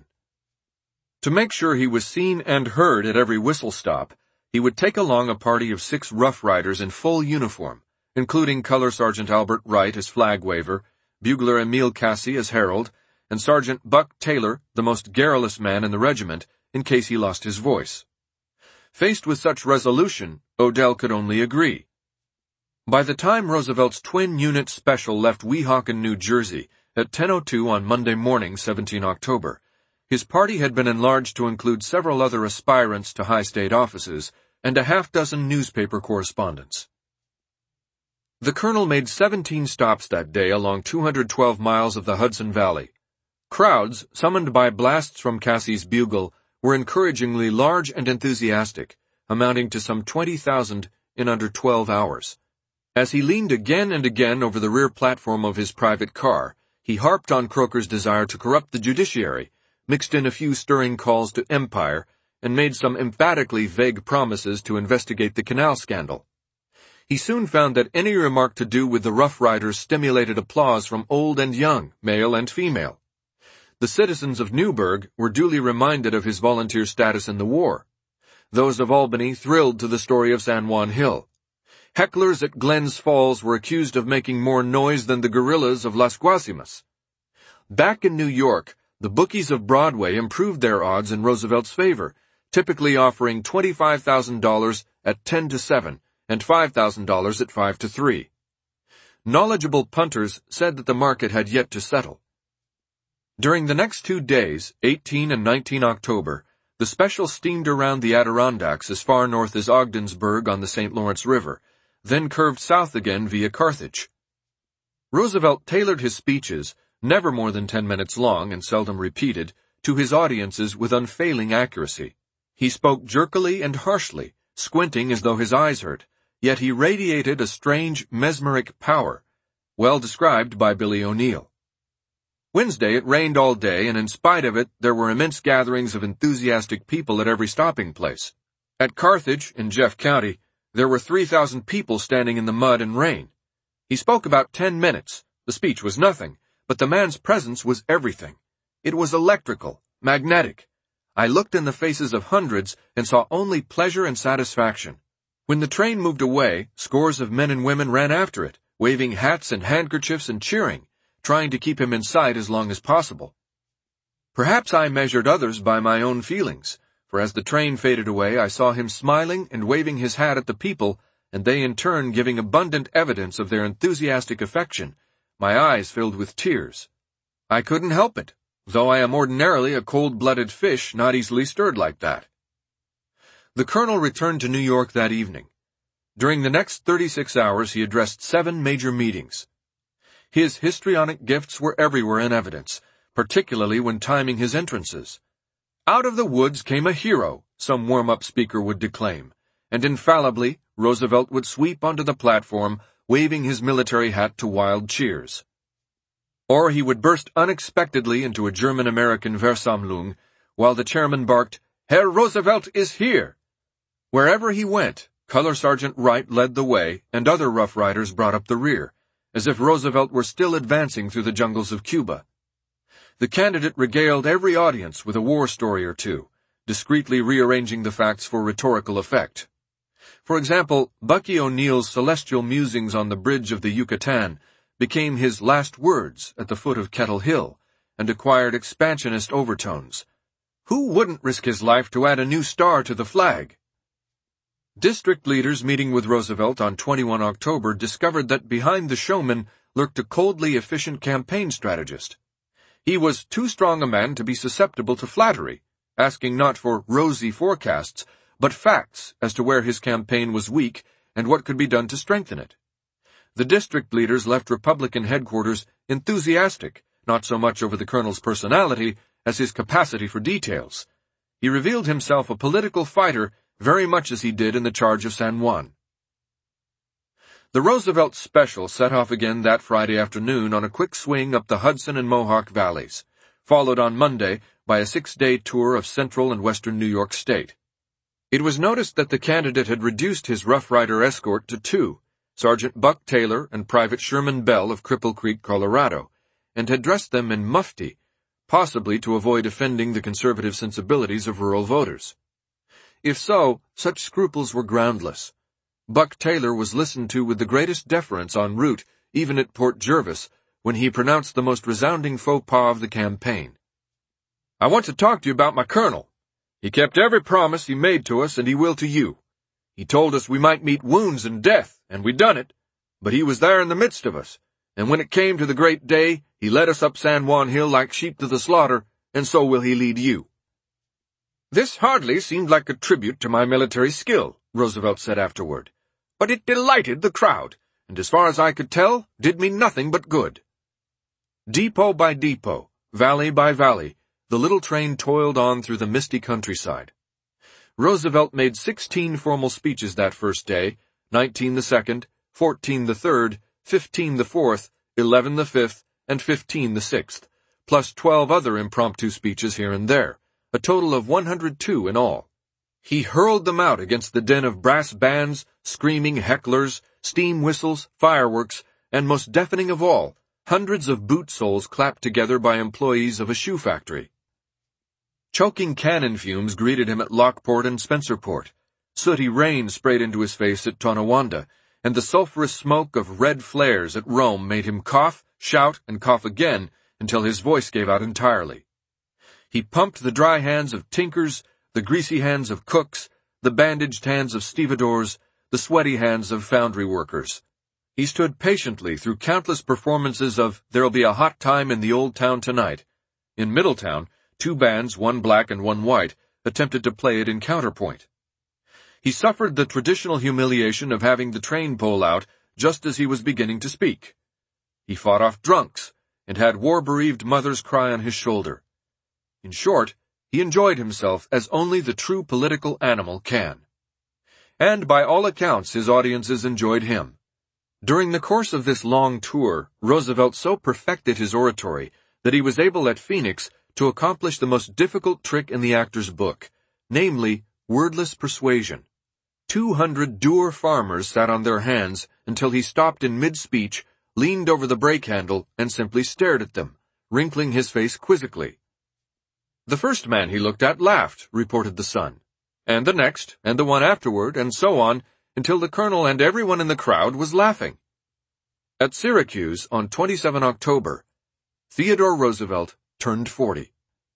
To make sure he was seen and heard at every whistle stop, he would take along a party of six Rough Riders in full uniform, including Color Sergeant Albert Wright as flag waver, Bugler Emile Cassie as herald, and Sergeant Buck Taylor, the most garrulous man in the regiment, in case he lost his voice. Faced with such resolution, Odell could only agree. By the time Roosevelt's twin-unit special left Weehawken, New Jersey, at ten oh two on Monday morning, the seventeenth of October, his party had been enlarged to include several other aspirants to high state offices and a half-dozen newspaper correspondents. The colonel made seventeen stops that day along two hundred twelve miles of the Hudson Valley. Crowds, summoned by blasts from Cassie's bugle, were encouragingly large and enthusiastic, amounting to some twenty thousand in under twelve hours. As he leaned again and again over the rear platform of his private car, he harped on Croker's desire to corrupt the judiciary, mixed in a few stirring calls to empire, and made some emphatically vague promises to investigate the canal scandal. He soon found that any remark to do with the Rough Riders stimulated applause from old and young, male and female. The citizens of Newburgh were duly reminded of his volunteer status in the war. Those of Albany thrilled to the story of San Juan Hill. Hecklers at Glens Falls were accused of making more noise than the guerrillas of Las Guasimas. Back in New York, the bookies of Broadway improved their odds in Roosevelt's favor, typically offering twenty-five thousand dollars at ten to seven and five thousand dollars at five to three. Knowledgeable punters said that the market had yet to settle. During the next two days, eighteen and nineteen October, the special steamed around the Adirondacks as far north as Ogdensburg on the Saint Lawrence River, then curved south again via Carthage. Roosevelt tailored his speeches, never more than ten minutes long and seldom repeated, to his audiences with unfailing accuracy. He spoke jerkily and harshly, squinting as though his eyes hurt, yet he radiated a strange, mesmeric power, well described by Billy O'Neill. Wednesday it rained all day, and in spite of it, there were immense gatherings of enthusiastic people at every stopping place. At Carthage, in Jeff County, there were three thousand people standing in the mud and rain. He spoke about ten minutes. The speech was nothing, but the man's presence was everything. It was electrical, magnetic. I looked in the faces of hundreds and saw only pleasure and satisfaction. When the train moved away, scores of men and women ran after it, waving hats and handkerchiefs and cheering, trying to keep him in sight as long as possible. Perhaps I measured others by my own feelings, for as the train faded away I saw him smiling and waving his hat at the people, and they in turn giving abundant evidence of their enthusiastic affection. My eyes filled with tears. I couldn't help it, though I am ordinarily a cold-blooded fish not easily stirred like that. The colonel returned to New York that evening. During the next thirty-six hours he addressed seven major meetings. His histrionic gifts were everywhere in evidence, particularly when timing his entrances. Out of the woods came a hero, some warm-up speaker would declaim, and infallibly Roosevelt would sweep onto the platform, waving his military hat to wild cheers. Or he would burst unexpectedly into a German-American Versammlung, while the chairman barked, "Herr Roosevelt is here!" Wherever he went, Color Sergeant Wright led the way, and other Rough Riders brought up the rear, as if Roosevelt were still advancing through the jungles of Cuba. The candidate regaled every audience with a war story or two, discreetly rearranging the facts for rhetorical effect. For example, Bucky O'Neill's celestial musings on the bridge of the Yucatan became his last words at the foot of Kettle Hill, and acquired expansionist overtones. Who wouldn't risk his life to add a new star to the flag? District leaders meeting with Roosevelt on the twenty-first of October discovered that behind the showman lurked a coldly efficient campaign strategist. He was too strong a man to be susceptible to flattery, asking not for rosy forecasts, but facts as to where his campaign was weak and what could be done to strengthen it. The district leaders left Republican headquarters enthusiastic, not so much over the colonel's personality as his capacity for details. He revealed himself a political fighter very much as he did in the charge of San Juan. The Roosevelt Special set off again that Friday afternoon on a quick swing up the Hudson and Mohawk valleys, followed on Monday by a six-day tour of central and western New York State. It was noticed that the candidate had reduced his Rough Rider escort to two, Sergeant Buck Taylor and Private Sherman Bell of Cripple Creek, Colorado, and had dressed them in mufti, possibly to avoid offending the conservative sensibilities of rural voters. If so, such scruples were groundless. Buck Taylor was listened to with the greatest deference en route, even at Port Jervis, when he pronounced the most resounding faux pas of the campaign. "I want to talk to you about my colonel. He kept every promise he made to us, and he will to you. He told us we might meet wounds and death, and we done it, but he was there in the midst of us, and when it came to the great day, he led us up San Juan Hill like sheep to the slaughter, and so will he lead you." "This hardly seemed like a tribute to my military skill," Roosevelt said afterward, "but it delighted the crowd, and as far as I could tell, did me nothing but good. Depot by depot, valley by valley, the little train toiled on through the misty countryside. Roosevelt made sixteen formal speeches that first day, nineteen the second, fourteen the third, fifteen the fourth, eleven the fifth, and fifteen the sixth, plus twelve other impromptu speeches here and there, a total of one hundred two in all. He hurled them out against the din of brass bands, screaming hecklers, steam whistles, fireworks, and most deafening of all, hundreds of boot soles clapped together by employees of a shoe factory. Choking cannon fumes greeted him at Lockport and Spencerport. Sooty rain sprayed into his face at Tonawanda, and the sulphurous smoke of red flares at Rome made him cough, shout, and cough again until his voice gave out entirely. He pumped the dry hands of tinkers, the greasy hands of cooks, the bandaged hands of stevedores, the sweaty hands of foundry workers. He stood patiently through countless performances of There'll Be a Hot Time in the Old Town Tonight. In Middletown, two bands, one black and one white, attempted to play it in counterpoint. He suffered the traditional humiliation of having the train pull out just as he was beginning to speak. He fought off drunks, and had war-bereaved mothers cry on his shoulder. In short, he enjoyed himself as only the true political animal can. And by all accounts his audiences enjoyed him. During the course of this long tour, Roosevelt so perfected his oratory that he was able at Phoenix to accomplish the most difficult trick in the actor's book, namely, wordless persuasion. Two hundred dour farmers sat on their hands until he stopped in mid-speech, leaned over the brake handle, and simply stared at them, wrinkling his face quizzically. The first man he looked at laughed, reported the Sun, and the next, and the one afterward, and so on, until the colonel and everyone in the crowd was laughing. At Syracuse, on the twenty-seventh of October, Theodore Roosevelt turned forty.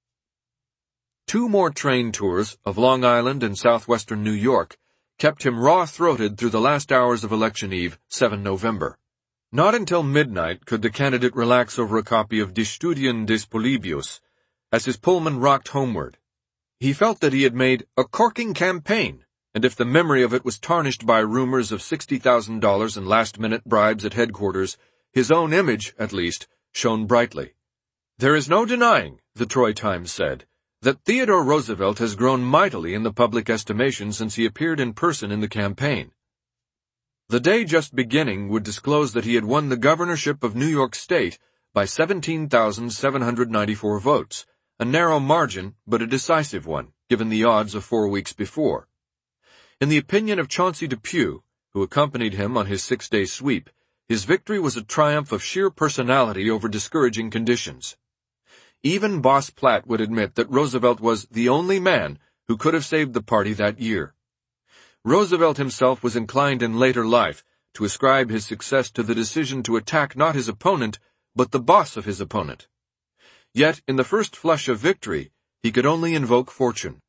Two more train tours of Long Island and southwestern New York kept him raw-throated through the last hours of Election Eve, the seventh of November. Not until midnight could the candidate relax over a copy of De Studien des Polybius, as his Pullman rocked homeward. He felt that he had made a corking campaign, and if the memory of it was tarnished by rumors of sixty thousand dollars in last-minute bribes at headquarters, his own image, at least, shone brightly. There is no denying, the Troy Times said, that Theodore Roosevelt has grown mightily in the public estimation since he appeared in person in the campaign. The day just beginning would disclose that he had won the governorship of New York State by seventeen thousand seven hundred ninety-four votes, a narrow margin, but a decisive one, given the odds of four weeks before. In the opinion of Chauncey Depew, who accompanied him on his six-day sweep, his victory was a triumph of sheer personality over discouraging conditions. Even Boss Platt would admit that Roosevelt was the only man who could have saved the party that year. Roosevelt himself was inclined in later life to ascribe his success to the decision to attack not his opponent, but the boss of his opponent. Yet, in the first flush of victory, he could only invoke fortune.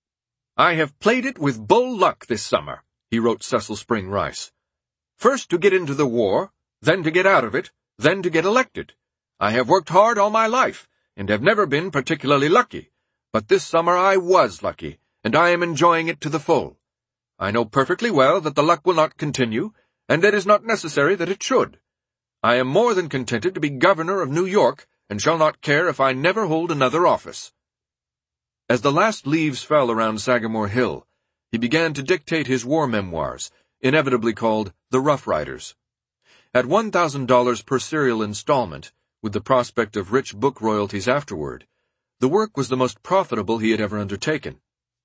"I have played it with bull luck this summer," he wrote Cecil Spring Rice. "First to get into the war, then to get out of it, then to get elected. I have worked hard all my life, and have never been particularly lucky, but this summer I was lucky, and I am enjoying it to the full. I know perfectly well that the luck will not continue, and it is not necessary that it should. I am more than contented to be governor of New York, and shall not care if I never hold another office." As the last leaves fell around Sagamore Hill, he began to dictate his war memoirs, inevitably called The Rough Riders. At one thousand dollars per serial installment, with the prospect of rich book royalties afterward, the work was the most profitable he had ever undertaken.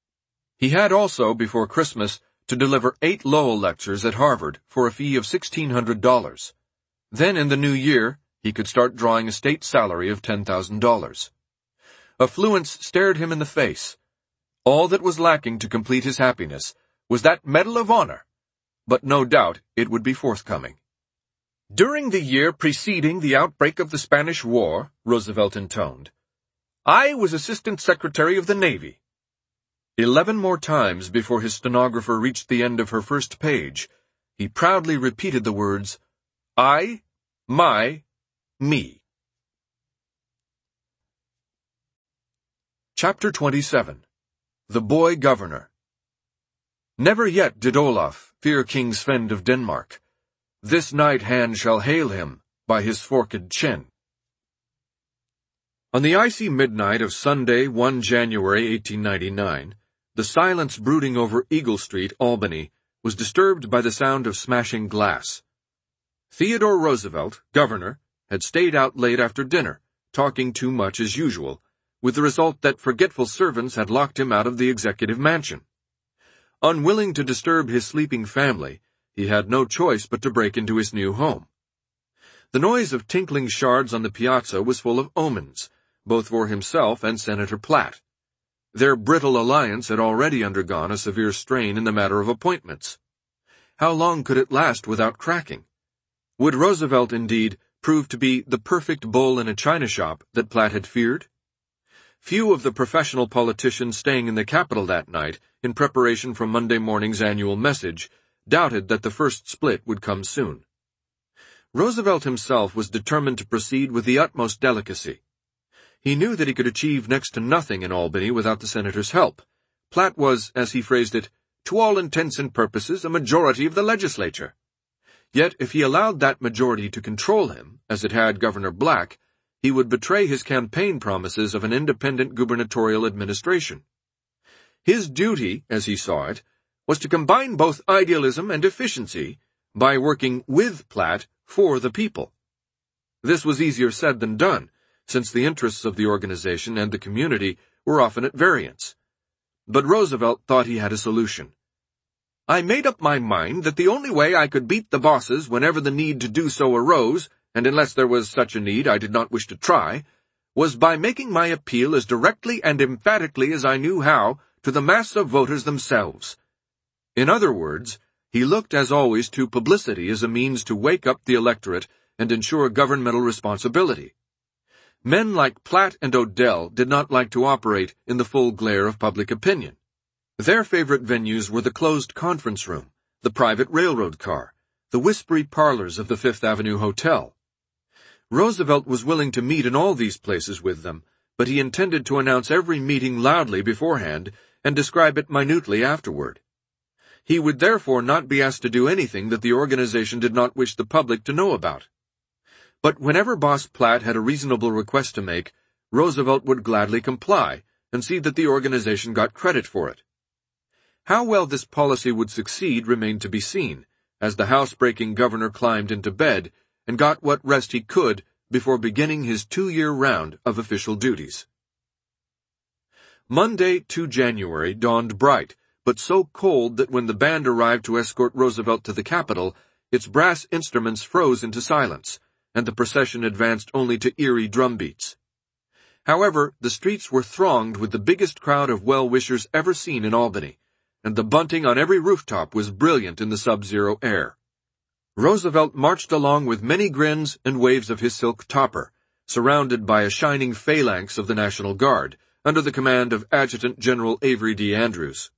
He had also, before Christmas, to deliver eight Lowell lectures at Harvard for a fee of sixteen hundred dollars. Then in the new year, he could start drawing a state salary of ten thousand dollars. Affluence stared him in the face. All that was lacking to complete his happiness was that Medal of Honor, but no doubt it would be forthcoming. "During the year preceding the outbreak of the Spanish War," Roosevelt intoned, "I was Assistant Secretary of the Navy." Eleven more times before his stenographer reached the end of her first page, he proudly repeated the words, "I, my, me." Chapter twenty-seven. The Boy Governor. Never yet did Olaf fear King Svend of Denmark. This night hand shall hail him by his forked chin. On the icy midnight of Sunday, the first of January, eighteen ninety-nine, the silence brooding over Eagle Street, Albany, was disturbed by the sound of smashing glass. Theodore Roosevelt, governor, had stayed out late after dinner, talking too much as usual, with the result that forgetful servants had locked him out of the executive mansion. Unwilling to disturb his sleeping family, he had no choice but to break into his new home. The noise of tinkling shards on the piazza was full of omens, both for himself and Senator Platt. Their brittle alliance had already undergone a severe strain in the matter of appointments. How long could it last without cracking? Would Roosevelt, indeed, prove to be the perfect bull in a china shop that Platt had feared? Few of the professional politicians staying in the Capitol that night, in preparation for Monday morning's annual message, doubted that the first split would come soon. Roosevelt himself was determined to proceed with the utmost delicacy. He knew that he could achieve next to nothing in Albany without the senator's help. Platt was, as he phrased it, to all intents and purposes a majority of the legislature. Yet if he allowed that majority to control him, as it had Governor Black, he would betray his campaign promises of an independent gubernatorial administration. His duty, as he saw it, was to combine both idealism and efficiency by working with Platt for the people. This was easier said than done, since the interests of the organization and the community were often at variance. But Roosevelt thought he had a solution. I made up my mind that the only way I could beat the bosses whenever the need to do so arose, and unless there was such a need I did not wish to try, was by making my appeal as directly and emphatically as I knew how to the mass of voters themselves. In other words, he looked as always to publicity as a means to wake up the electorate and ensure governmental responsibility. Men like Platt and Odell did not like to operate in the full glare of public opinion. Their favorite venues were the closed conference room, the private railroad car, the whispery parlors of the Fifth Avenue Hotel. Roosevelt was willing to meet in all these places with them, but he intended to announce every meeting loudly beforehand and describe it minutely afterward. He would therefore not be asked to do anything that the organization did not wish the public to know about. But whenever Boss Platt had a reasonable request to make, Roosevelt would gladly comply and see that the organization got credit for it. How well this policy would succeed remained to be seen, as the housebreaking governor climbed into bed and got what rest he could before beginning his two-year round of official duties. Monday, the second of January, dawned bright, but so cold that when the band arrived to escort Roosevelt to the Capitol, its brass instruments froze into silence, and the procession advanced only to eerie drumbeats. However, the streets were thronged with the biggest crowd of well-wishers ever seen in Albany, and the bunting on every rooftop was brilliant in the sub-zero air. Roosevelt marched along with many grins and waves of his silk topper, surrounded by a shining phalanx of the National Guard, under the command of Adjutant General Avery D. Andrews.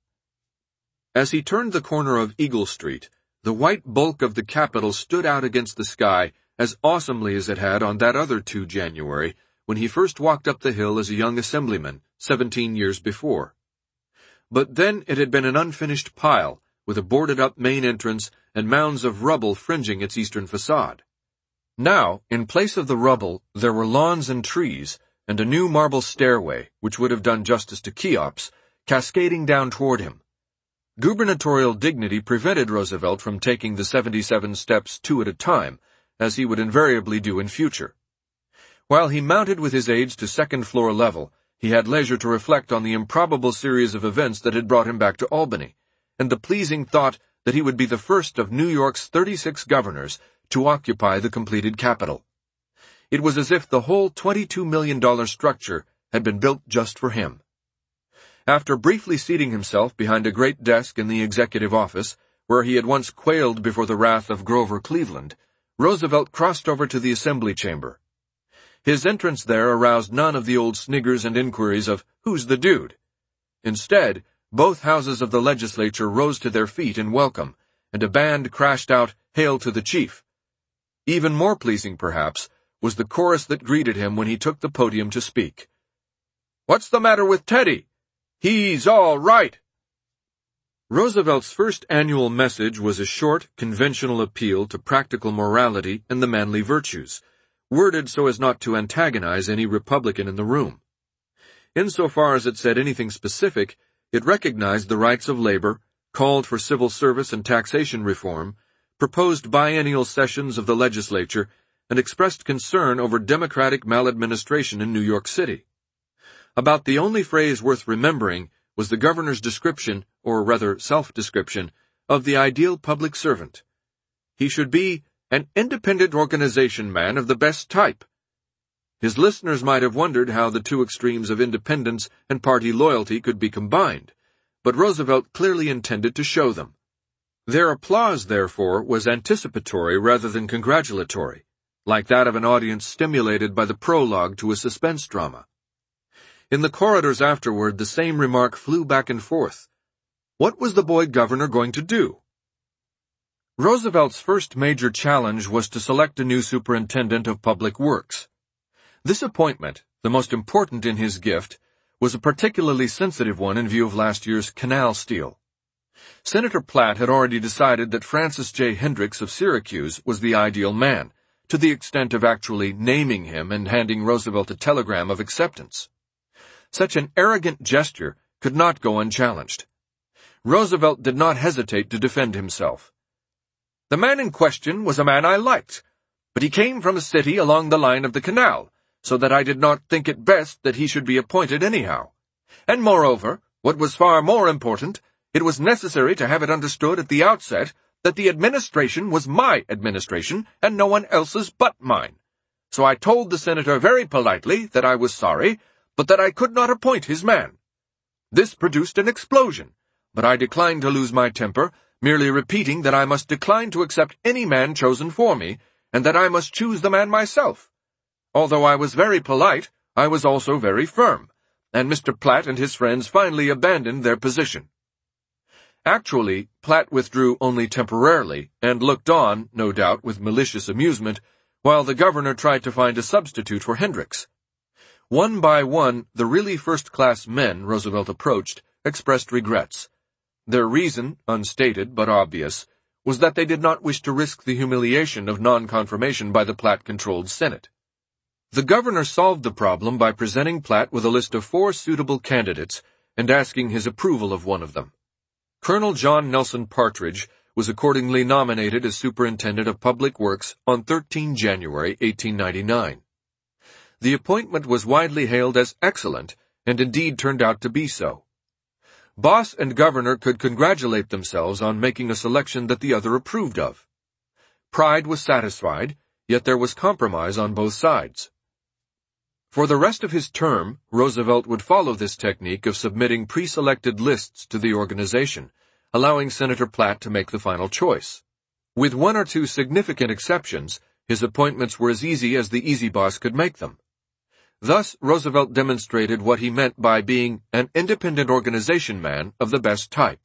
As he turned the corner of Eagle Street, the white bulk of the Capitol stood out against the sky as awesomely as it had on that other the second of January, when he first walked up the hill as a young assemblyman, seventeen years before. But then it had been an unfinished pile, with a boarded-up main entrance and mounds of rubble fringing its eastern facade. Now, in place of the rubble, there were lawns and trees, and a new marble stairway, which would have done justice to Cheops, cascading down toward him. Gubernatorial dignity prevented Roosevelt from taking the seventy-seven steps two at a time, as he would invariably do in future. While he mounted with his aides to second-floor level, he had leisure to reflect on the improbable series of events that had brought him back to Albany, and the pleasing thought that he would be the first of New York's thirty-six governors to occupy the completed Capitol. It was as if the whole twenty-two million dollars structure had been built just for him. After briefly seating himself behind a great desk in the executive office, where he had once quailed before the wrath of Grover Cleveland, Roosevelt crossed over to the assembly chamber. His entrance there aroused none of the old sniggers and inquiries of, "Who's the dude?" Instead, both houses of the legislature rose to their feet in welcome, and a band crashed out, "Hail to the Chief." Even more pleasing, perhaps, was the chorus that greeted him when he took the podium to speak. "What's the matter with Teddy? He's all right." Roosevelt's first annual message was a short, conventional appeal to practical morality and the manly virtues, worded so as not to antagonize any Republican in the room. Insofar as it said anything specific, it recognized the rights of labor, called for civil service and taxation reform, proposed biennial sessions of the legislature, and expressed concern over Democratic maladministration in New York City. About the only phrase worth remembering was the governor's description, or rather self-description, of the ideal public servant. He should be an independent organization man of the best type. His listeners might have wondered how the two extremes of independence and party loyalty could be combined, but Roosevelt clearly intended to show them. Their applause, therefore, was anticipatory rather than congratulatory, like that of an audience stimulated by the prologue to a suspense drama. In the corridors afterward, the same remark flew back and forth. What was the boy governor going to do? Roosevelt's first major challenge was to select a new superintendent of public works. This appointment, the most important in his gift, was a particularly sensitive one in view of last year's canal steal. Senator Platt had already decided that Francis J. Hendricks of Syracuse was the ideal man, to the extent of actually naming him and handing Roosevelt a telegram of acceptance. Such an arrogant gesture could not go unchallenged. Roosevelt did not hesitate to defend himself. The man in question was a man I liked, but he came from a city along the line of the canal, so that I did not think it best that he should be appointed anyhow. And moreover, what was far more important, it was necessary to have it understood at the outset that the administration was my administration and no one else's but mine. So I told the senator very politely that I was sorry, but that I could not appoint his man. This produced an explosion, but I declined to lose my temper, merely repeating that I must decline to accept any man chosen for me, and that I must choose the man myself. Although I was very polite, I was also very firm, and Mister Platt and his friends finally abandoned their position. Actually, Platt withdrew only temporarily, and looked on, no doubt, with malicious amusement, while the governor tried to find a substitute for Hendricks. One by one, the really first-class men Roosevelt approached expressed regrets. Their reason, unstated but obvious, was that they did not wish to risk the humiliation of non-confirmation by the Platt-controlled Senate. The governor solved the problem by presenting Platt with a list of four suitable candidates and asking his approval of one of them. Colonel John Nelson Partridge was accordingly nominated as Superintendent of Public Works on the thirteenth of January, eighteen ninety-nine. The appointment was widely hailed as excellent, and indeed turned out to be so. Boss and governor could congratulate themselves on making a selection that the other approved of. Pride was satisfied, yet there was compromise on both sides. For the rest of his term, Roosevelt would follow this technique of submitting pre-selected lists to the organization, allowing Senator Platt to make the final choice. With one or two significant exceptions, his appointments were as easy as the easy boss could make them. Thus, Roosevelt demonstrated what he meant by being an independent organization man of the best type.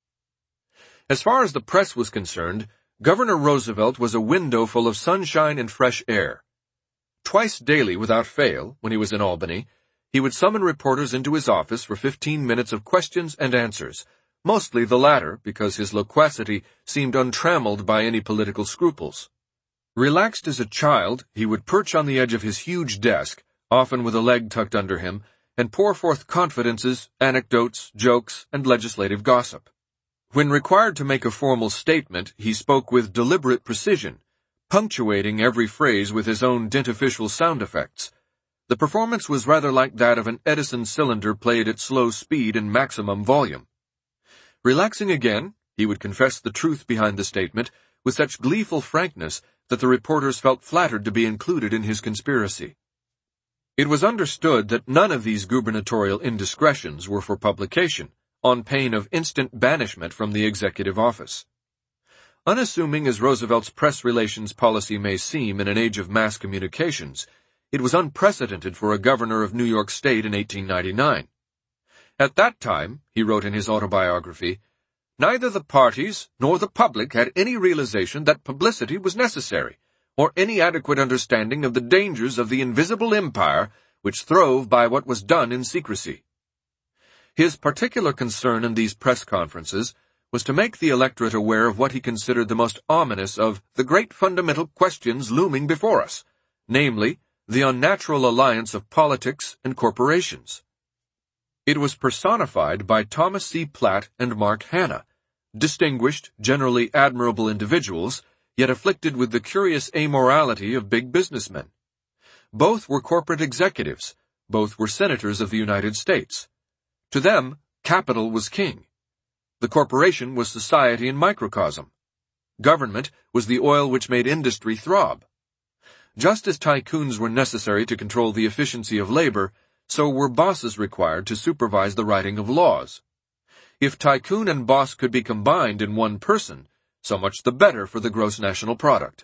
As far as the press was concerned, Governor Roosevelt was a window full of sunshine and fresh air. Twice daily without fail, when he was in Albany, he would summon reporters into his office for fifteen minutes of questions and answers, mostly the latter because his loquacity seemed untrammeled by any political scruples. Relaxed as a child, he would perch on the edge of his huge desk, often with a leg tucked under him, and pour forth confidences, anecdotes, jokes, and legislative gossip. When required to make a formal statement, he spoke with deliberate precision, punctuating every phrase with his own dentifricial sound effects. The performance was rather like that of an Edison cylinder played at slow speed and maximum volume. Relaxing again, he would confess the truth behind the statement with such gleeful frankness that the reporters felt flattered to be included in his conspiracy. It was understood that none of these gubernatorial indiscretions were for publication, on pain of instant banishment from the executive office. Unassuming as Roosevelt's press relations policy may seem in an age of mass communications, it was unprecedented for a governor of New York State in eighteen ninety-nine. At that time, he wrote in his autobiography, neither the parties nor the public had any realization that publicity was necessary, or any adequate understanding of the dangers of the invisible empire which throve by what was done in secrecy. His particular concern in these press conferences was to make the electorate aware of what he considered the most ominous of the great fundamental questions looming before us, namely, the unnatural alliance of politics and corporations. It was personified by Thomas C. Platt and Mark Hanna, distinguished, generally admirable individuals, yet afflicted with the curious amorality of big businessmen. Both were corporate executives, both were senators of the United States. To them, capital was king. The corporation was society in microcosm. Government was the oil which made industry throb. Just as tycoons were necessary to control the efficiency of labor, so were bosses required to supervise the writing of laws. If tycoon and boss could be combined in one person, so much the better for the gross national product.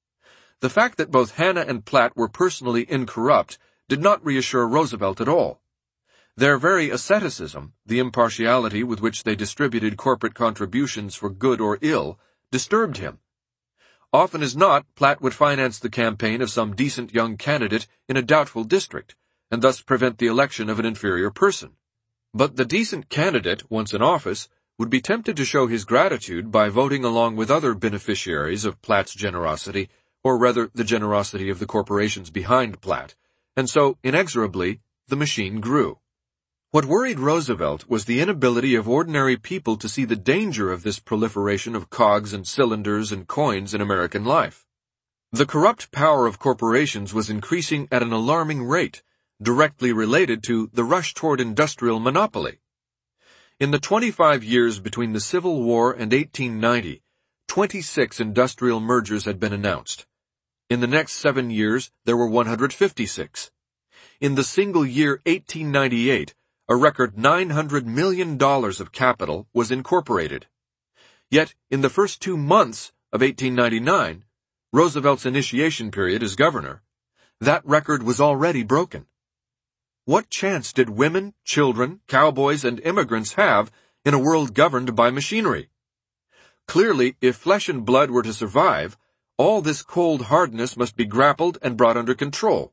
The fact that both Hanna and Platt were personally incorrupt did not reassure Roosevelt at all. Their very asceticism, the impartiality with which they distributed corporate contributions for good or ill, disturbed him. Often as not, Platt would finance the campaign of some decent young candidate in a doubtful district, and thus prevent the election of an inferior person. But the decent candidate, once in office, would be tempted to show his gratitude by voting along with other beneficiaries of Platt's generosity, or rather the generosity of the corporations behind Platt, and so, inexorably, the machine grew. What worried Roosevelt was the inability of ordinary people to see the danger of this proliferation of cogs and cylinders and coins in American life. The corrupt power of corporations was increasing at an alarming rate, directly related to the rush toward industrial monopoly. In the twenty-five years between the Civil War and eighteen ninety, twenty-six industrial mergers had been announced. In the next seven years, there were one hundred fifty-six. In the single year eighteen ninety-eight, a record nine hundred million dollars of capital was incorporated. Yet, in the first two months of eighteen ninety-nine, Roosevelt's initiation period as governor, that record was already broken. What chance did women, children, cowboys, and immigrants have in a world governed by machinery? Clearly, if flesh and blood were to survive, all this cold hardness must be grappled and brought under control.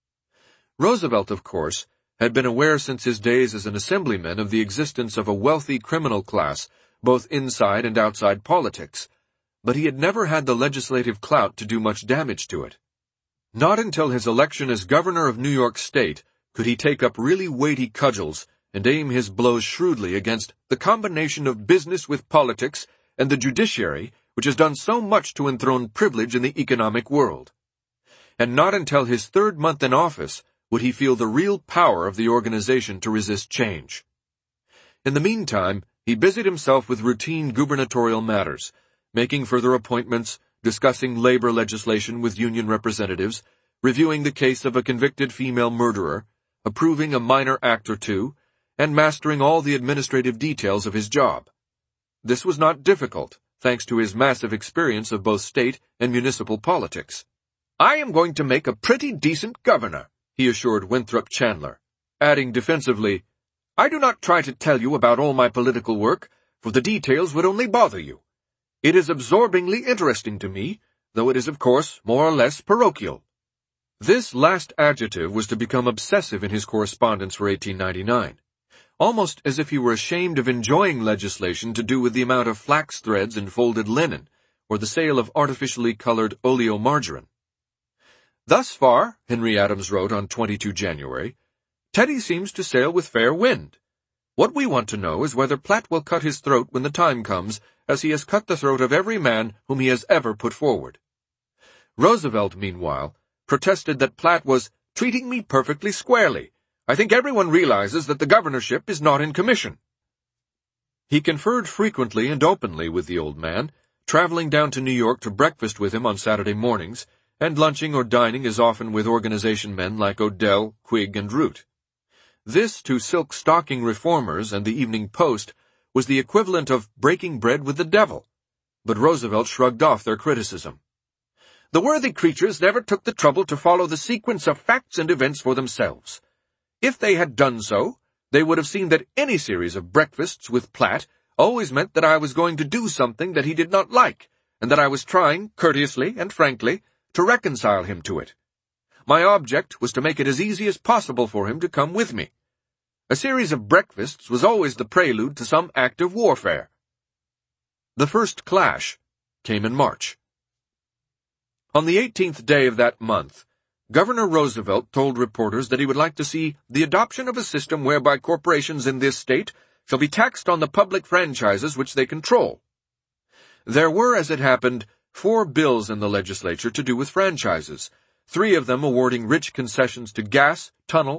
Roosevelt, of course, had been aware since his days as an assemblyman of the existence of a wealthy criminal class, both inside and outside politics, but he had never had the legislative clout to do much damage to it. Not until his election as governor of New York State could he take up really weighty cudgels and aim his blows shrewdly against the combination of business with politics and the judiciary which has done so much to enthrone privilege in the economic world. And not until his third month in office would he feel the real power of the organization to resist change. In the meantime, he busied himself with routine gubernatorial matters, making further appointments, discussing labor legislation with union representatives, reviewing the case of a convicted female murderer, approving a minor act or two, and mastering all the administrative details of his job. This was not difficult, thanks to his massive experience of both state and municipal politics. "I am going to make a pretty decent governor," he assured Winthrop Chandler, adding defensively, "I do not try to tell you about all my political work, for the details would only bother you. It is absorbingly interesting to me, though it is of course more or less parochial." This last adjective was to become obsessive in his correspondence for eighteen ninety-nine, almost as if he were ashamed of enjoying legislation to do with the amount of flax threads and folded linen, or the sale of artificially colored oleomargarine. "Thus far," Henry Adams wrote on the twenty-second of January, "Teddy seems to sail with fair wind. What we want to know is whether Platt will cut his throat when the time comes, as he has cut the throat of every man whom he has ever put forward." Roosevelt, meanwhile, protested that Platt was treating me perfectly squarely. "I think everyone realizes that the governorship is not in commission." He conferred frequently and openly with the old man, traveling down to New York to breakfast with him on Saturday mornings, and lunching or dining as often with organization men like Odell, Quigg, and Root. This, to silk-stocking reformers and the Evening Post, was the equivalent of breaking bread with the devil, but Roosevelt shrugged off their criticism. "The worthy creatures never took the trouble to follow the sequence of facts and events for themselves. If they had done so, they would have seen that any series of breakfasts with Platt always meant that I was going to do something that he did not like, and that I was trying, courteously and frankly, to reconcile him to it. My object was to make it as easy as possible for him to come with me. A series of breakfasts was always the prelude to some act of warfare." The first clash came in March. On the eighteenth day of that month, Governor Roosevelt told reporters that he would like to see the adoption of a system whereby corporations in this state shall be taxed on the public franchises which they control. There were, as it happened, four bills in the legislature to do with franchises, three of them awarding rich concessions to gas, tunnel,